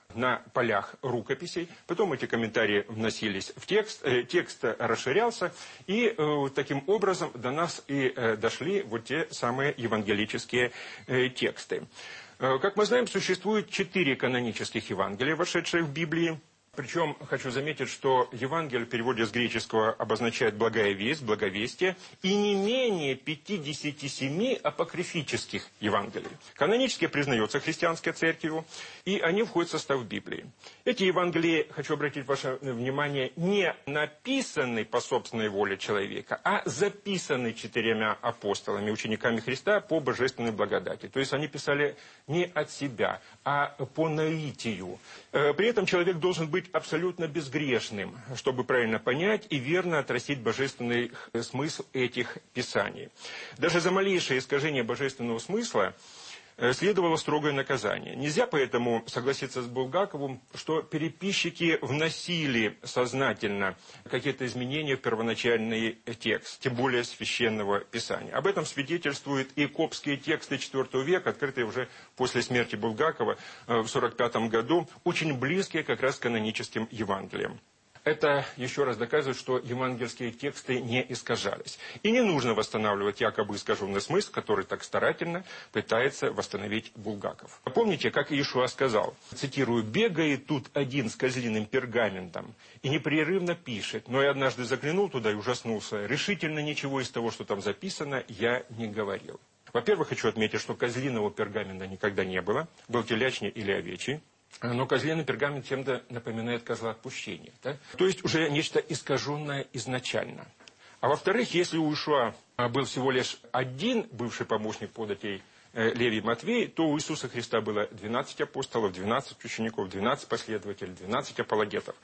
на полях рукописей. Потом эти комментарии вносились в текст, э, текст расширялся, и э, таким образом до нас и э, дошли вот те самые евангелические э, тексты. Э, как мы знаем, существует четыре канонических Евангелия, вошедшие в Библии. Причем хочу заметить, что Евангелие в переводе с греческого обозначает «благая весть», «благовестие», и не менее пятидесяти семи апокрифических Евангелий. Канонически признается христианской церковью, и они входят в состав Библии. Эти Евангелии, хочу обратить ваше внимание, не написаны по собственной воле человека, а записаны четырьмя апостолами, учениками Христа по божественной благодати. То есть они писали не от себя, а по наитию. При этом человек должен быть абсолютно безгрешным, чтобы правильно понять и верно отразить божественный смысл этих писаний. Даже за малейшее искажение божественного смысла следовало строгое наказание. Нельзя поэтому согласиться с Булгаковым, что переписчики вносили сознательно какие-то изменения в первоначальный текст, тем более священного писания. Об этом свидетельствуют и копские тексты четвёртого века, открытые уже после смерти Булгакова в сорок пятом году, очень близкие как раз к каноническим Евангелиям. Это еще раз доказывает, что евангельские тексты не искажались. И не нужно восстанавливать якобы искаженный смысл, который так старательно пытается восстановить Булгаков. Помните, как Иешуа сказал, цитирую, «бегает тут один с козлиным пергаментом и непрерывно пишет, но я однажды заглянул туда и ужаснулся. Решительно ничего из того, что там записано, я не говорил». Во-первых, хочу отметить, что козлиного пергамента никогда не было, был телячний или овечий. Но козлиный пергамент чем-то напоминает козла отпущения. Да? То есть уже нечто искаженное изначально. А во-вторых, если у Иешуа был всего лишь один бывший помощник податей Левий Матвей, то у Иисуса Христа было двенадцать апостолов, двенадцать учеников, двенадцать последователей, двенадцать апологетов.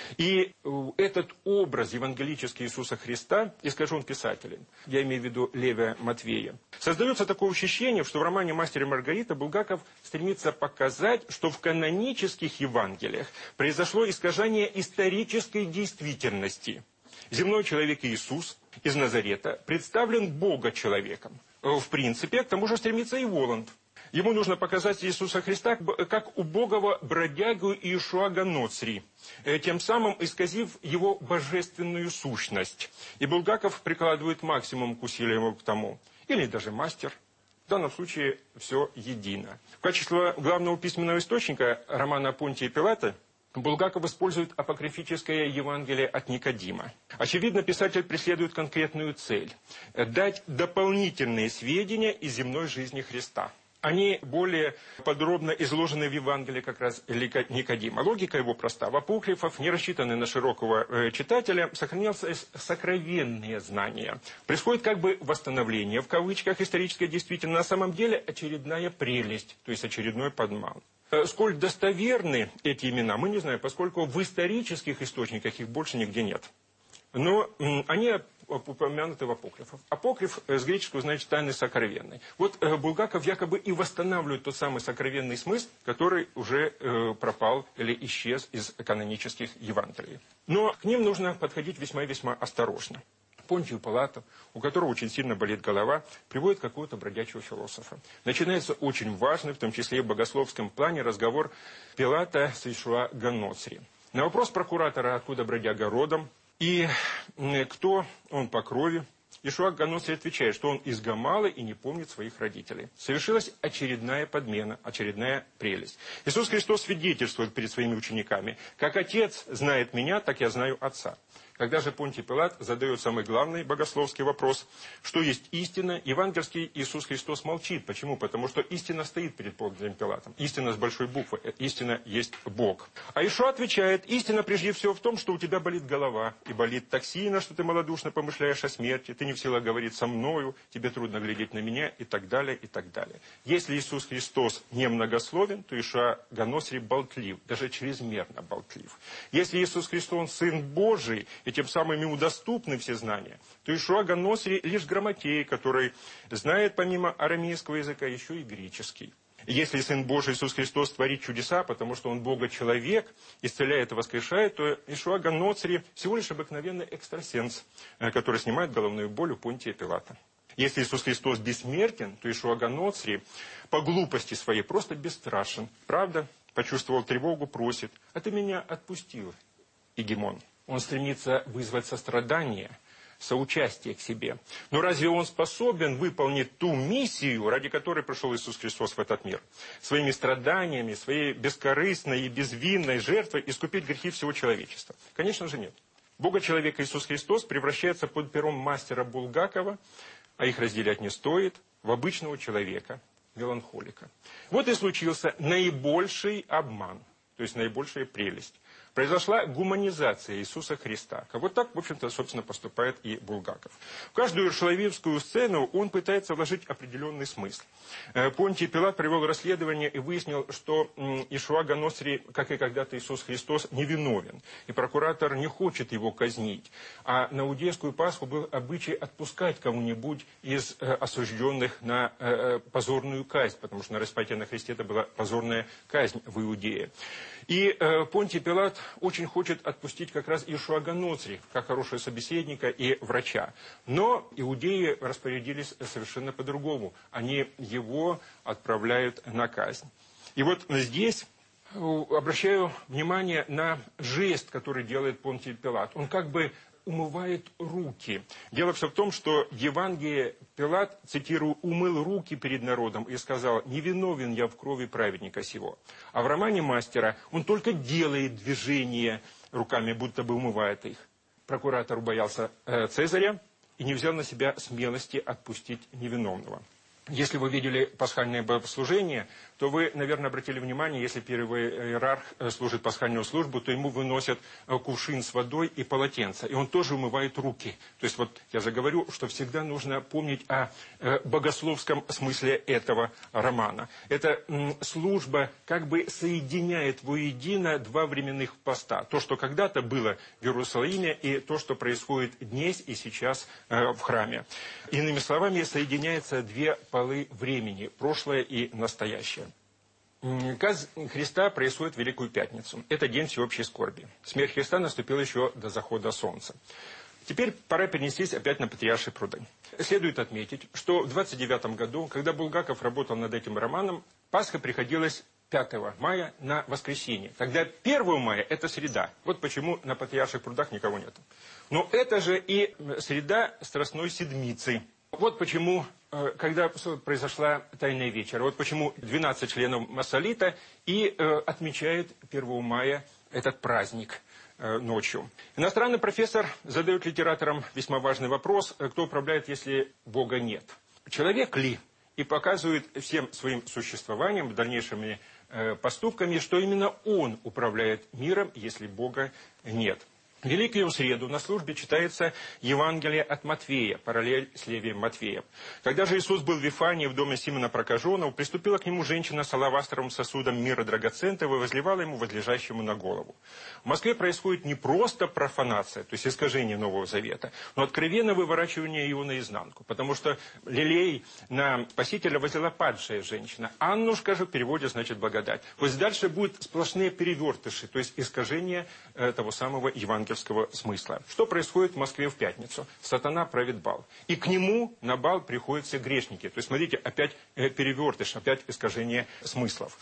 И этот образ евангелический Иисуса Христа искажен писателем, я имею в виду Левия Матвея. Создается такое ощущение, что в романе «Мастер и Маргарита» Булгаков стремится показать, что в канонических Евангелиях произошло искажение исторической действительности. Земной человек Иисус из Назарета представлен Бога-человеком. В принципе, к тому же стремится и Воланд. Ему нужно показать Иисуса Христа как убогого бродягу Иешуа Ганоцри, тем самым исказив его божественную сущность. И Булгаков прикладывает максимум к усилиям к тому. Или даже мастер. В данном случае все едино. В качестве главного письменного источника романа Понтия Пилата Булгаков использует апокрифическое Евангелие от Никодима. Очевидно, писатель преследует конкретную цель – дать дополнительные сведения из земной жизни Христа. Они более подробно изложены в Евангелии как раз Никодима. Логика его проста. В апокрифах, не рассчитанные на широкого читателя, сохранялся сокровенные знания. Происходит как бы восстановление, в кавычках, исторической действительности. На самом деле очередная прелесть, то есть очередной подман. Сколь достоверны эти имена, мы не знаем, поскольку в исторических источниках их больше нигде нет. Но они упомянуты в апокрифах. Апокриф с греческого значит «тайный сокровенный». Вот Булгаков якобы и восстанавливает тот самый сокровенный смысл, который уже пропал или исчез из канонических Евангелий. Но к ним нужно подходить весьма-весьма осторожно. Понтию Пилату, у которого очень сильно болит голова, приводит какого-то бродячего философа. Начинается очень важный, в том числе и в богословском плане, разговор Пилата с Иешуа Ганоцри. На вопрос прокуратора, откуда бродяга родом и кто он по крови, Иешуа Ганоцри отвечает, что он из Гамалы и не помнит своих родителей. Совершилась очередная подмена, очередная прелесть. Иисус Христос свидетельствует перед своими учениками: «Как Отец знает меня, так я знаю Отца». Когда же Понтий Пилат задает самый главный богословский вопрос, что есть истина, евангельский Иисус Христос молчит. Почему? Потому что истина стоит перед Понтием Пилатом. Истина с большой буквы. Истина есть Бог. А Иешуа отвечает: истина прежде всего в том, что у тебя болит голова, и болит так сильно, что ты малодушно помышляешь о смерти, ты не в силах говорить со мною, тебе трудно глядеть на меня, и так далее, и так далее. Если Иисус Христос не многословен, то Иешуа Ганоцри болтлив, даже чрезмерно болтлив. Если Иисус Христос Сын Божий, и тем самым ему доступны все знания, то Иешуа Ганоцри лишь грамотей, который знает помимо арамейского языка еще и греческий. Если Сын Божий Иисус Христос творит чудеса, потому что Он Бога-человек, исцеляет и воскрешает, то Иешуа Ганоцри всего лишь обыкновенный экстрасенс, который снимает головную боль у Понтия Пилата. Если Иисус Христос бессмертен, то Иешуа га-Ноцри по глупости своей просто бесстрашен. Правда? Почувствовал тревогу, просит: «А ты меня отпустил, Егемон». Он стремится вызвать сострадание, соучастие к себе. Но разве он способен выполнить ту миссию, ради которой пришел Иисус Христос в этот мир? Своими страданиями, своей бескорыстной и безвинной жертвой искупить грехи всего человечества? Конечно же нет. Бога-человек Иисус Христос превращается под пером мастера Булгакова, а их разделять не стоит, в обычного человека, меланхолика. Вот и случился наибольший обман, то есть наибольшая прелесть. Произошла гуманизация Иисуса Христа. Вот так, в общем-то, собственно, поступает и Булгаков. В каждую шаловиевскую сцену он пытается вложить определенный смысл. Понтий Пилат провел расследование и выяснил, что Иешуа га-Ноцри, как и когда-то Иисус Христос, невиновен. И прокуратор не хочет его казнить. А на Иудейскую Пасху был обычай отпускать кого-нибудь из осужденных на позорную казнь, потому что на распятие на кресте это была позорная казнь в Иудее. И Понтий Пилат очень хочет отпустить как раз Иешуа га-Ноцри, как хорошего собеседника и врача. Но иудеи распорядились совершенно по-другому. Они его отправляют на казнь. И вот здесь обращаю внимание на жест, который делает Понтий Пилат. Он как бы умывает руки. Дело все в том, что в Евангелии Пилат, цитирую, умыл руки перед народом и сказал: «Невиновен я в крови праведника сего». А в романе мастера он только делает движение руками, будто бы умывает их. Прокуратор боялся э, Цезаря и не взял на себя смелости отпустить невиновного. Если вы видели пасхальное богослужение, то вы, наверное, обратили внимание, если первый иерарх служит пасхальную службу, то ему выносят кувшин с водой и полотенце, и он тоже умывает руки. То есть вот я же говорю, что всегда нужно помнить о богословском смысле этого романа. Эта служба как бы соединяет воедино два временных поста. То, что когда-то было в Иерусалиме, и то, что происходит здесь и сейчас в храме. Иными словами, соединяются две полы времени, прошлое и настоящее. Казнь Христа происходит в Великую Пятницу. Это день всеобщей скорби. Смерть Христа наступила еще до захода солнца. Теперь пора перенестись опять на Патриаршие пруды. Следует отметить, что в двадцать девятом году, когда Булгаков работал над этим романом, Пасха приходилась пятого мая на воскресенье. Тогда первого мая – это среда. Вот почему на Патриарших прудах никого нет. Но это же и среда Страстной Седмицы. Вот почему, когда произошла Тайная вечеря, вот почему двенадцать членов Массолита и отмечают первого мая этот праздник ночью. Иностранный профессор задает литераторам весьма важный вопрос: кто управляет, если Бога нет? Человек ли? И показывает всем своим существованием, дальнейшими поступками, что именно он управляет миром, если Бога нет. В Великую Среду на службе читается Евангелие от Матфея, параллель с Левием Матфеем. Когда же Иисус был в Вифании в доме Симона Прокаженного, приступила к нему женщина с алавастровым сосудом мира драгоценного и возливала ему возлежащему на голову. В Москве происходит не просто профанация, то есть искажение Нового Завета, но откровенно выворачивание его наизнанку. Потому что лилей на Спасителя возлила падшая женщина. Аннушка же в переводе значит благодать. То есть дальше будут сплошные перевертыши, то есть искажение э, того самого Евангелия смысла. Что происходит в Москве в пятницу? Сатана правит бал. И к нему на бал приходят все грешники. То есть, смотрите, опять перевертыш, опять искажение смыслов.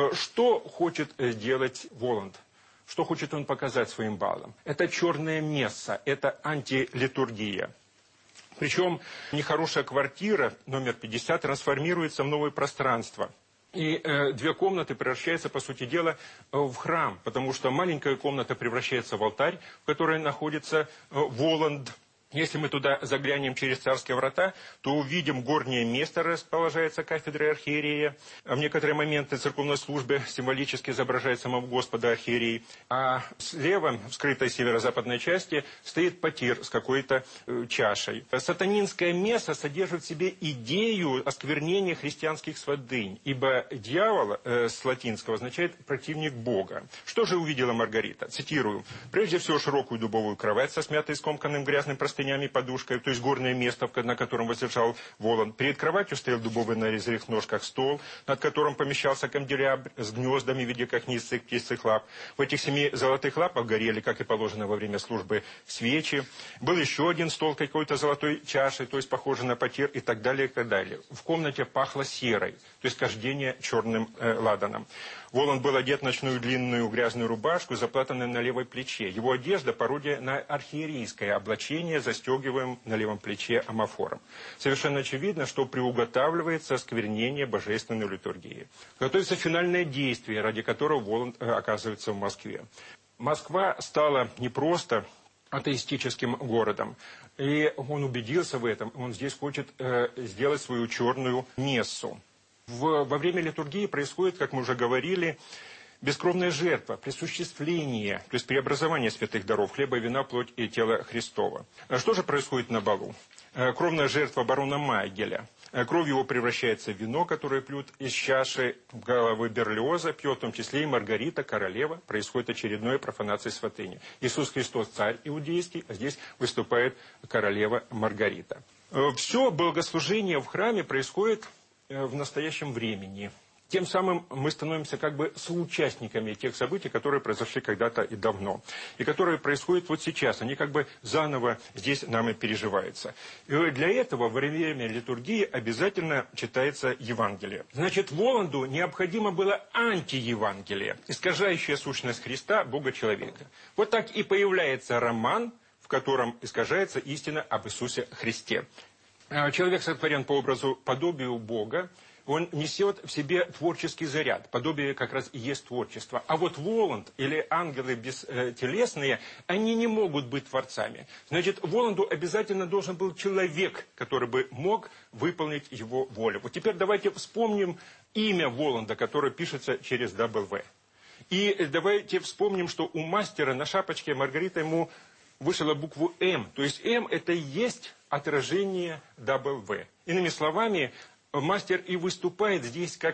Что хочет делать Воланд? Что хочет он показать своим балом? Это черное месса, это антилитургия. Причем нехорошая квартира, номер пятьдесят, трансформируется в новое пространство. И э, две комнаты превращаются, по сути дела, э, в храм, потому что маленькая комната превращается в алтарь, в которой находится э, Воланд. Если мы туда заглянем через царские врата, то увидим горнее место, располагается кафедра архиерея. В некоторые моменты церковной службы символически изображает самого Господа архиерей. А слева, в скрытой северо-западной части, стоит потир с какой-то э, чашей. Сатанинское место содержит в себе идею осквернения христианских святынь, ибо дьявол э, с латинского означает «противник Бога». Что же увидела Маргарита? Цитирую. «Прежде всего широкую дубовую кровать со смятой и скомканным грязным простыней, простынями, подушкой, то есть горное место, на котором возлежал Воланд. Перед кроватью стоял дубовый на резных ножках стол, над которым помещался канделябр с гнездами в виде когнистых птичьих лап. В этих семи золотых лапах горели, как и положено во время службы, свечи. Был еще один стол какой-то золотой чашей, то есть похожий на потир и так далее, и так далее. В комнате пахло серой, то есть кождение черным э, ладаном. Воланд был одет в ночную длинную грязную рубашку, заплатанную на левой плече. Его одежда пародия на архиерейское облачение, застегиваем на левом плече амафором. Совершенно очевидно, что приуготавливается осквернение божественной литургии. Готовится финальное действие, ради которого Воланд э, оказывается в Москве. Москва стала не просто атеистическим городом. И он убедился в этом. Он здесь хочет э, сделать свою черную мессу. В, во время литургии происходит, как мы уже говорили, бескровная жертва, присуществление, то есть преобразование святых даров, хлеба, вина, плоть и тело Христова. Что же происходит на балу? Кровная жертва барона Майгеля. Кровь его превращается в вино, которое пьют из чаши головы Берлиоза, пьет в том числе и Маргарита, королева. Происходит очередная профанация святыни. Иисус Христос царь иудейский, а здесь выступает королева Маргарита. Все богослужение в храме происходит в настоящем времени. Тем самым мы становимся как бы соучастниками тех событий, которые произошли когда-то и давно. И которые происходят вот сейчас. Они как бы заново здесь нами переживаются. И для этого во время литургии обязательно читается Евангелие. Значит, Воланду необходимо было антиевангелие, искажающее сущность Христа, Бога-человека. Вот так и появляется роман, в котором искажается истина об Иисусе Христе. Человек сотворен по образу, подобию Бога. Он несет в себе творческий заряд. Подобие как раз и есть творчество. А вот Воланд или ангелы бестелесные, они не могут быть творцами. Значит, Воланду обязательно должен был человек, который бы мог выполнить его волю. Вот теперь давайте вспомним имя Воланда, которое пишется через дабл ю. И давайте вспомним, что у мастера на шапочке Маргарита ему вышила букву М. То есть М это и есть отражение дабл ю. Иными словами, мастер и выступает здесь как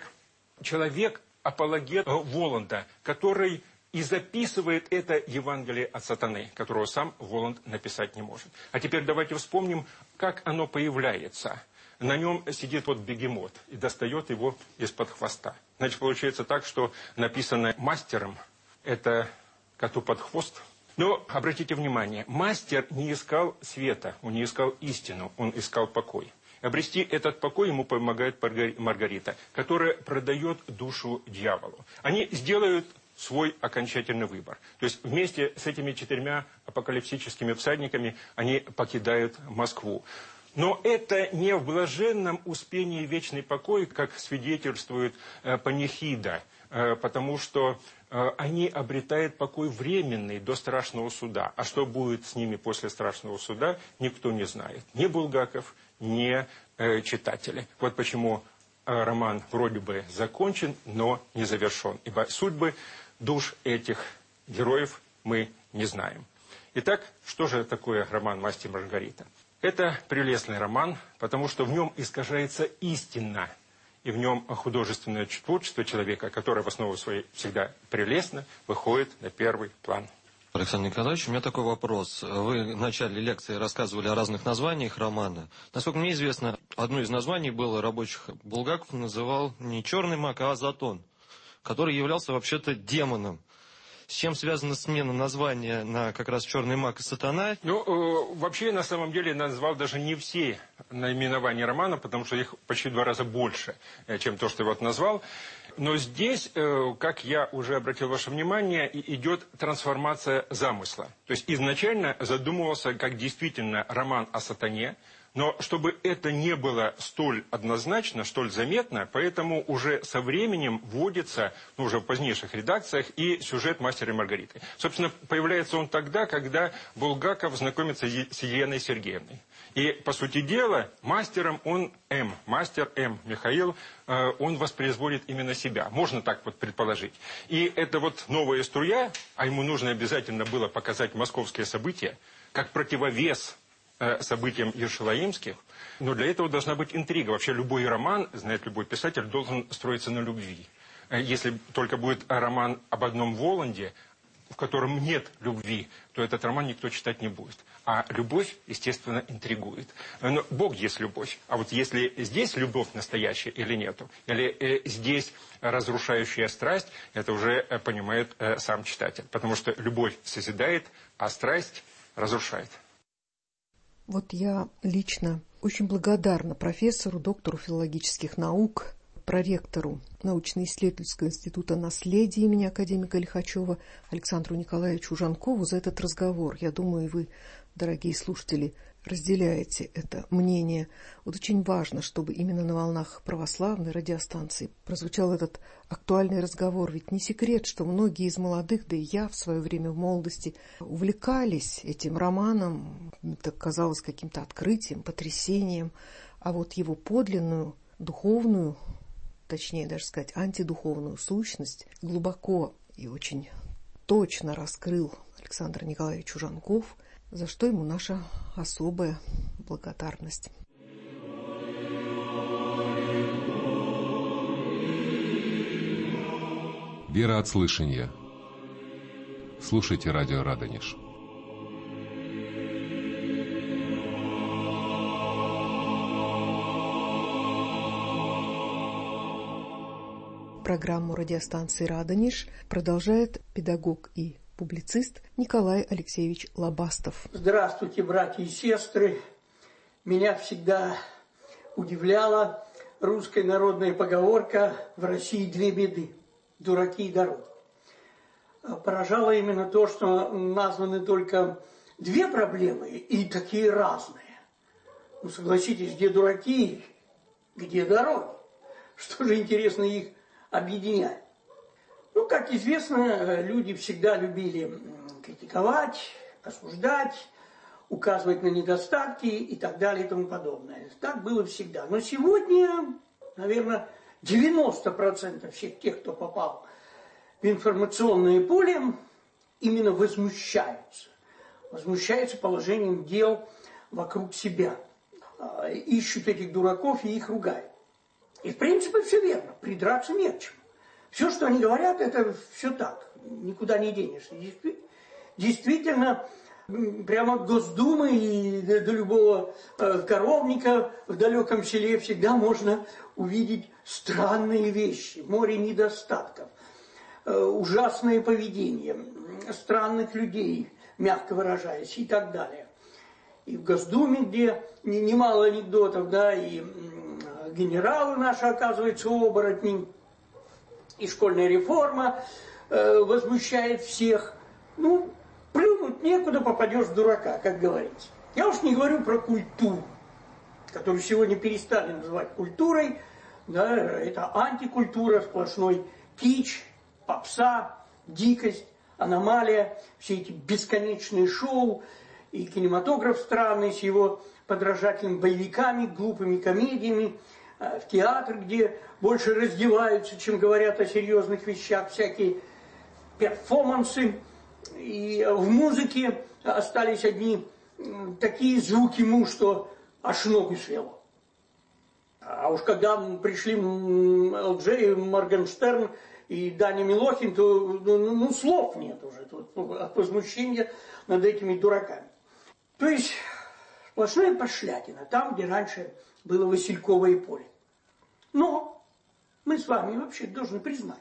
человек-апологет Воланда, который и записывает это Евангелие от сатаны, которого сам Воланд написать не может. А теперь давайте вспомним, как оно появляется. На нем сидит вот бегемот и достает его из-под хвоста. Значит, получается так, что написано мастером, это коту под хвост. Но обратите внимание, мастер не искал света, он не искал истину, он искал покой. Обрести этот покой ему помогает Маргарита, которая продает душу дьяволу. Они сделают свой окончательный выбор. То есть вместе с этими четырьмя апокалиптическими всадниками они покидают Москву. Но это не в блаженном успении вечный покой, как свидетельствует э, панихида, э, потому что э, они обретают покой временный до страшного суда. А что будет с ними после страшного суда, никто не знает. Ни Булгаков, ни э, читатели. Вот почему э, роман вроде бы закончен, но не завершен. Ибо судьбы душ этих героев мы не знаем. Итак, что же такое роман «Мастер и Маргарита»? Это прелестный роман, потому что в нем искажается истина, и в нем художественное творчество человека, которое в основе своей всегда прелестно, выходит на первый план. Александр Николаевич, у меня такой вопрос. Вы в начале лекции рассказывали о разных названиях романа. Насколько мне известно, одно из названий было рабочих Булгаков называл не черный маг, а Затон, который являлся вообще-то демоном. С чем связана смена названия на как раз «Черный маг» и «Сатана»? Ну, э, вообще, на самом деле, назвал даже не все наименования романа, потому что их почти в два раза больше, чем то, что я вот назвал. Но здесь, э, как я уже обратил ваше внимание, идет трансформация замысла. То есть изначально задумывался как действительно роман о сатане, но чтобы это не было столь однозначно, столь заметно, поэтому уже со временем вводится, ну, уже в позднейших редакциях, и сюжет «Мастера и Маргариты». Собственно, появляется он тогда, когда Булгаков знакомится с Еленой Сергеевной. И, по сути дела, мастером он М, мастер М, Михаил, э, он воспроизводит именно себя. Можно так вот предположить. И это вот новая струя, а ему нужно обязательно было показать московские события, как противовес событиям Ершалаимских, но для этого должна быть интрига. Вообще любой роман, знает любой писатель, должен строиться на любви. Если только будет роман об одном Воланде, в котором нет любви, то этот роман никто читать не будет. А любовь, естественно, интригует. Но Бог есть любовь. А вот если здесь любовь настоящая или нету, или э, здесь разрушающая страсть, это уже э, понимает э, сам читатель. Потому что любовь созидает, а страсть разрушает. Вот я лично очень благодарна профессору, доктору филологических наук, проректору научно-исследовательского института наследия имени академика Лихачева Александру Николаевичу Жанкову за этот разговор. Я думаю, вы, дорогие слушатели, разделяете это мнение. Вот очень важно, чтобы именно на волнах православной радиостанции прозвучал этот актуальный разговор. Ведь не секрет, что многие из молодых, да и я в свое время в молодости, увлекались этим романом. Это казалось каким-то открытием, потрясением. А вот его подлинную, духовную, точнее даже сказать, антидуховную сущность глубоко и очень точно раскрыл Александр Николаевич Жанков, за что ему наша особая благодарность. Вера от слышания. Слушайте радио Радонеж. Программу радиостанции «Радонеж» продолжает педагог и публицист Николай Алексеевич Лобастов. Здравствуйте, братья и сестры. Меня всегда удивляла русская народная поговорка «В России две беды – дураки и дороги». Поражало именно то, что названы только две проблемы и такие разные. Ну, согласитесь, где дураки, где дороги? Что же, интересно, их объединяет? Ну, как известно, люди всегда любили критиковать, осуждать, указывать на недостатки и так далее и тому подобное. Так было всегда. Но сегодня, наверное, девяносто процентов всех тех, кто попал в информационное поле, именно возмущаются. Возмущаются положением дел вокруг себя. Ищут этих дураков и их ругают. И, в принципе, все верно. Придраться не к чему. Все, что они говорят, это все так. Никуда не денешься. Действительно, прямо от Госдумы и до любого коровника в далеком селе всегда можно увидеть странные вещи. Море недостатков. Ужасное поведение. Странных людей, мягко выражаясь, и так далее. И в Госдуме, где немало анекдотов, да, и генералы наши, оказывается, оборотни, и школьная реформа э, возмущает всех. Ну, плюнуть некуда, попадешь в дурака, как говорится. Я уж не говорю про культуру, которую сегодня перестали называть культурой. Да, это антикультура, сплошной кич, попса, дикость, аномалия, все эти бесконечные шоу и кинематограф странный с его подражательными боевиками, глупыми комедиями, в театр, где больше раздеваются, чем говорят о серьезных вещах, всякие перформансы. И в музыке остались одни такие звуки, ну, что аж ноги свело. А уж когда пришли эл джей, Моргенштерн и Даня Милохин, то ну, ну, слов нет уже тут от возмущения над этими дураками. То есть сплошная пошлятина, там, где раньше было васильковое поле. Но мы с вами вообще должны признать,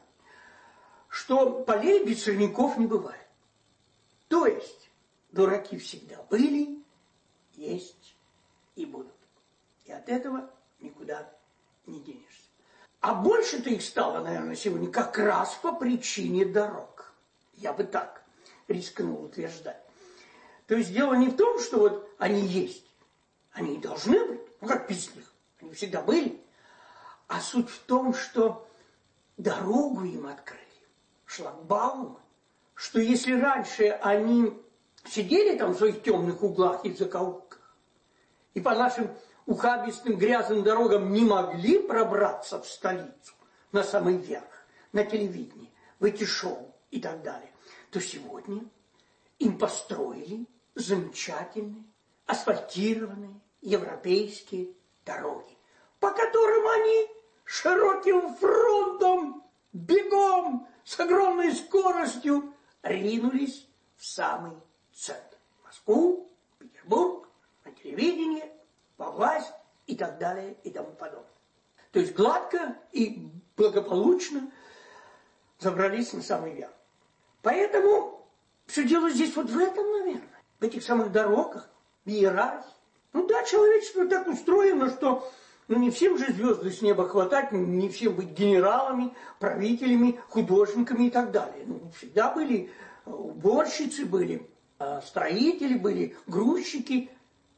что полей без сорняков не бывает. То есть дураки всегда были, есть и будут. И от этого никуда не денешься. А больше-то их стало, наверное, сегодня как раз по причине дорог. Я бы так рискнул утверждать. То есть дело не в том, что вот они есть. Они и должны быть. Ну, как без них. Они всегда были. А суть в том, что дорогу им открыли. Шлагбаумы. Что если раньше они сидели там в своих темных углах и закоулках, и по нашим ухабистым грязным дорогам не могли пробраться в столицу, на самый верх, на телевидении, в эти шоу и так далее, то сегодня им построили замечательные, асфальтированные европейские дороги, по которым они широким фронтом, бегом, с огромной скоростью ринулись в самый центр. В Москву, Петербург, на телевидение, во власть и так далее и тому подобное. То есть гладко и благополучно забрались на самый верх. Поэтому все дело здесь вот в этом, наверное. В этих самых дорогах, в иерархии. Ну да, человечество так устроено, что ну, не всем же звезды с неба хватать, не всем быть генералами, правителями, художниками и так далее. Ну, всегда были уборщицы, были строители, были грузчики.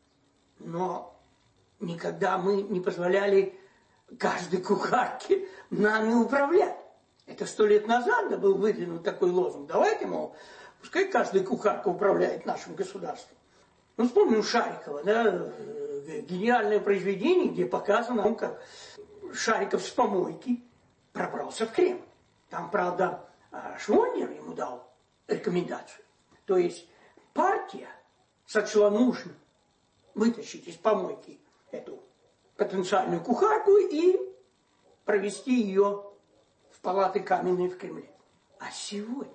Но никогда мы не позволяли каждой кухарке нами управлять. Это сто лет назад да, был выдвинут такой лозунг. Давайте, мол, пускай каждая кухарка управляет нашим государством. Ну, вспомним Шарикова, да, гениальное произведение, где показано, как Шариков с помойки пробрался в Кремль. Там, правда, Швондер ему дал рекомендацию. То есть партия сочла нужным вытащить из помойки эту потенциальную кухарку и провести ее в палаты каменные в Кремле. А сегодня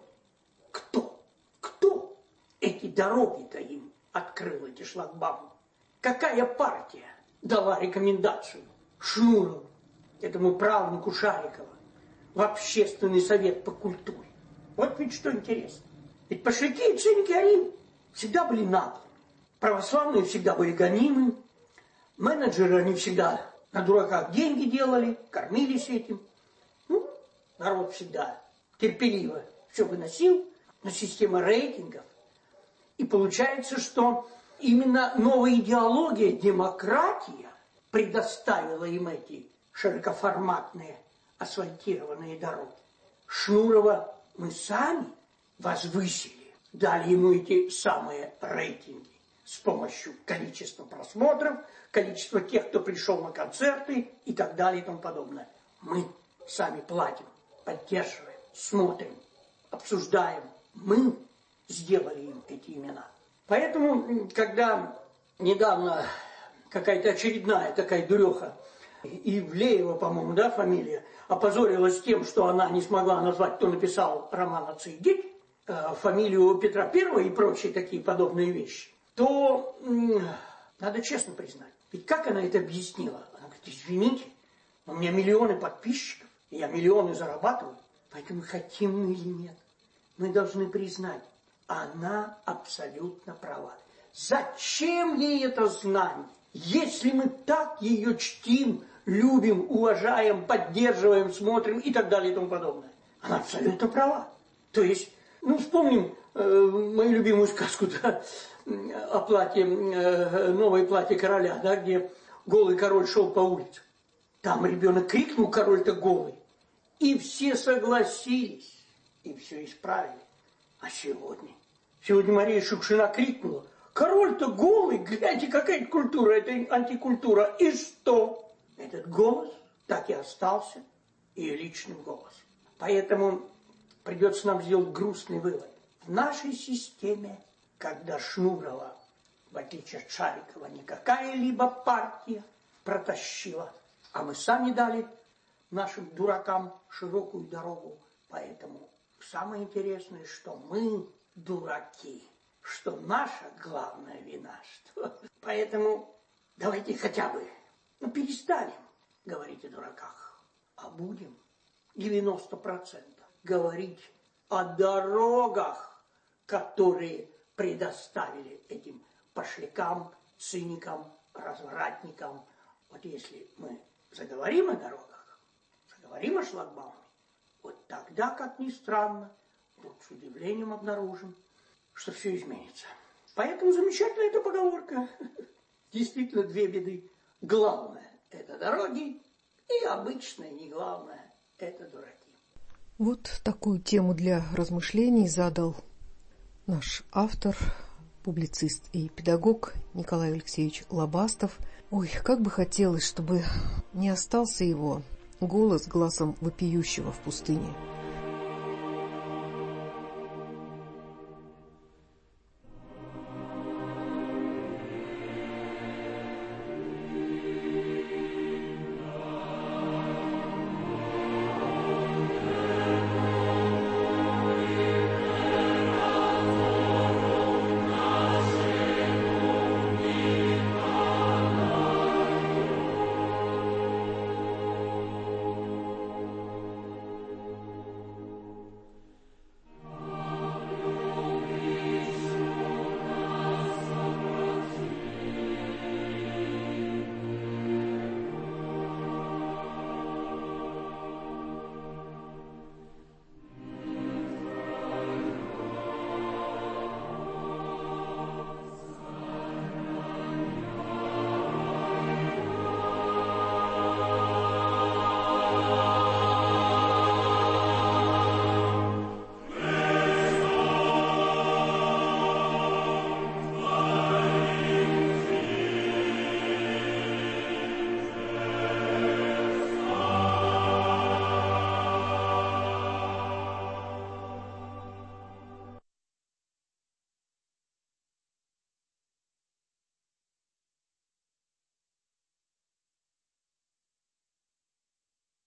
кто? Кто эти дороги-то им открыл, эти шлагбаумы? Какая партия дала рекомендацию Шнурову, этому правнуку Шарикова, в Общественный совет по культуре? Вот ведь что интересно. Ведь пошляки и циники, они всегда были наглыми. Православные всегда были гонимы. Менеджеры, они всегда на дураках деньги делали, кормились этим. Ну, народ всегда терпеливо все выносил, но система рейтингов. И получается, что именно новая идеология, демократия предоставила им эти широкоформатные асфальтированные дороги. Шнурова мы сами возвысили, дали ему эти самые рейтинги с помощью количества просмотров, количества тех, кто пришел на концерты и так далее и тому подобное. Мы сами платим, поддерживаем, смотрим, обсуждаем. Мы сделали им эти имена. Поэтому, когда недавно какая-то очередная такая дуреха, Ивлеева, по-моему, да, фамилия, опозорилась тем, что она не смогла назвать, кто написал роман «Отцы и дети», фамилию Петра Первого и прочие такие подобные вещи, то надо честно признать. Ведь как она это объяснила? Она говорит, извините, у меня миллионы подписчиков, и я миллионы зарабатываю, поэтому хотим мы или нет, мы должны признать, она абсолютно права. Зачем ей это знание? Если мы так ее чтим, любим, уважаем, поддерживаем, смотрим и так далее и тому подобное. Она абсолютно права. То есть, ну, вспомним э, мою любимую сказку, да, о платье, э, новое платье короля, да, где голый король шел по улице. Там ребенок крикнул, король-то голый. И все согласились, и все исправили. А сегодня? Сегодня Мария Шукшина крикнула, король-то голый, гляньте, какая культура, это антикультура. И что? Этот голос так и остался ее личным голосом. Поэтому придется нам сделать грустный вывод. В нашей системе, когда Шнурова, в отличие от Шарикова, не какая-либо партия протащила, а мы сами дали нашим дуракам широкую дорогу. Поэтому самое интересное, что мы дураки, что наша главная вина. Что... Поэтому давайте хотя бы ну, перестанем говорить о дураках, а будем девяносто процентов говорить о дорогах, которые предоставили этим пошлякам, циникам, развратникам. Вот если мы заговорим о дорогах, заговорим о шлагбауме, вот тогда, как ни странно, вот с удивлением обнаружим, что все изменится. Поэтому замечательная эта поговорка. Действительно, две беды. Главное – это дороги, и обычное, не главное – это дураки. Вот такую тему для размышлений задал наш автор, публицист и педагог Николай Алексеевич Лобастов. Ой, как бы хотелось, чтобы не остался его голос глазом вопиющего в пустыне.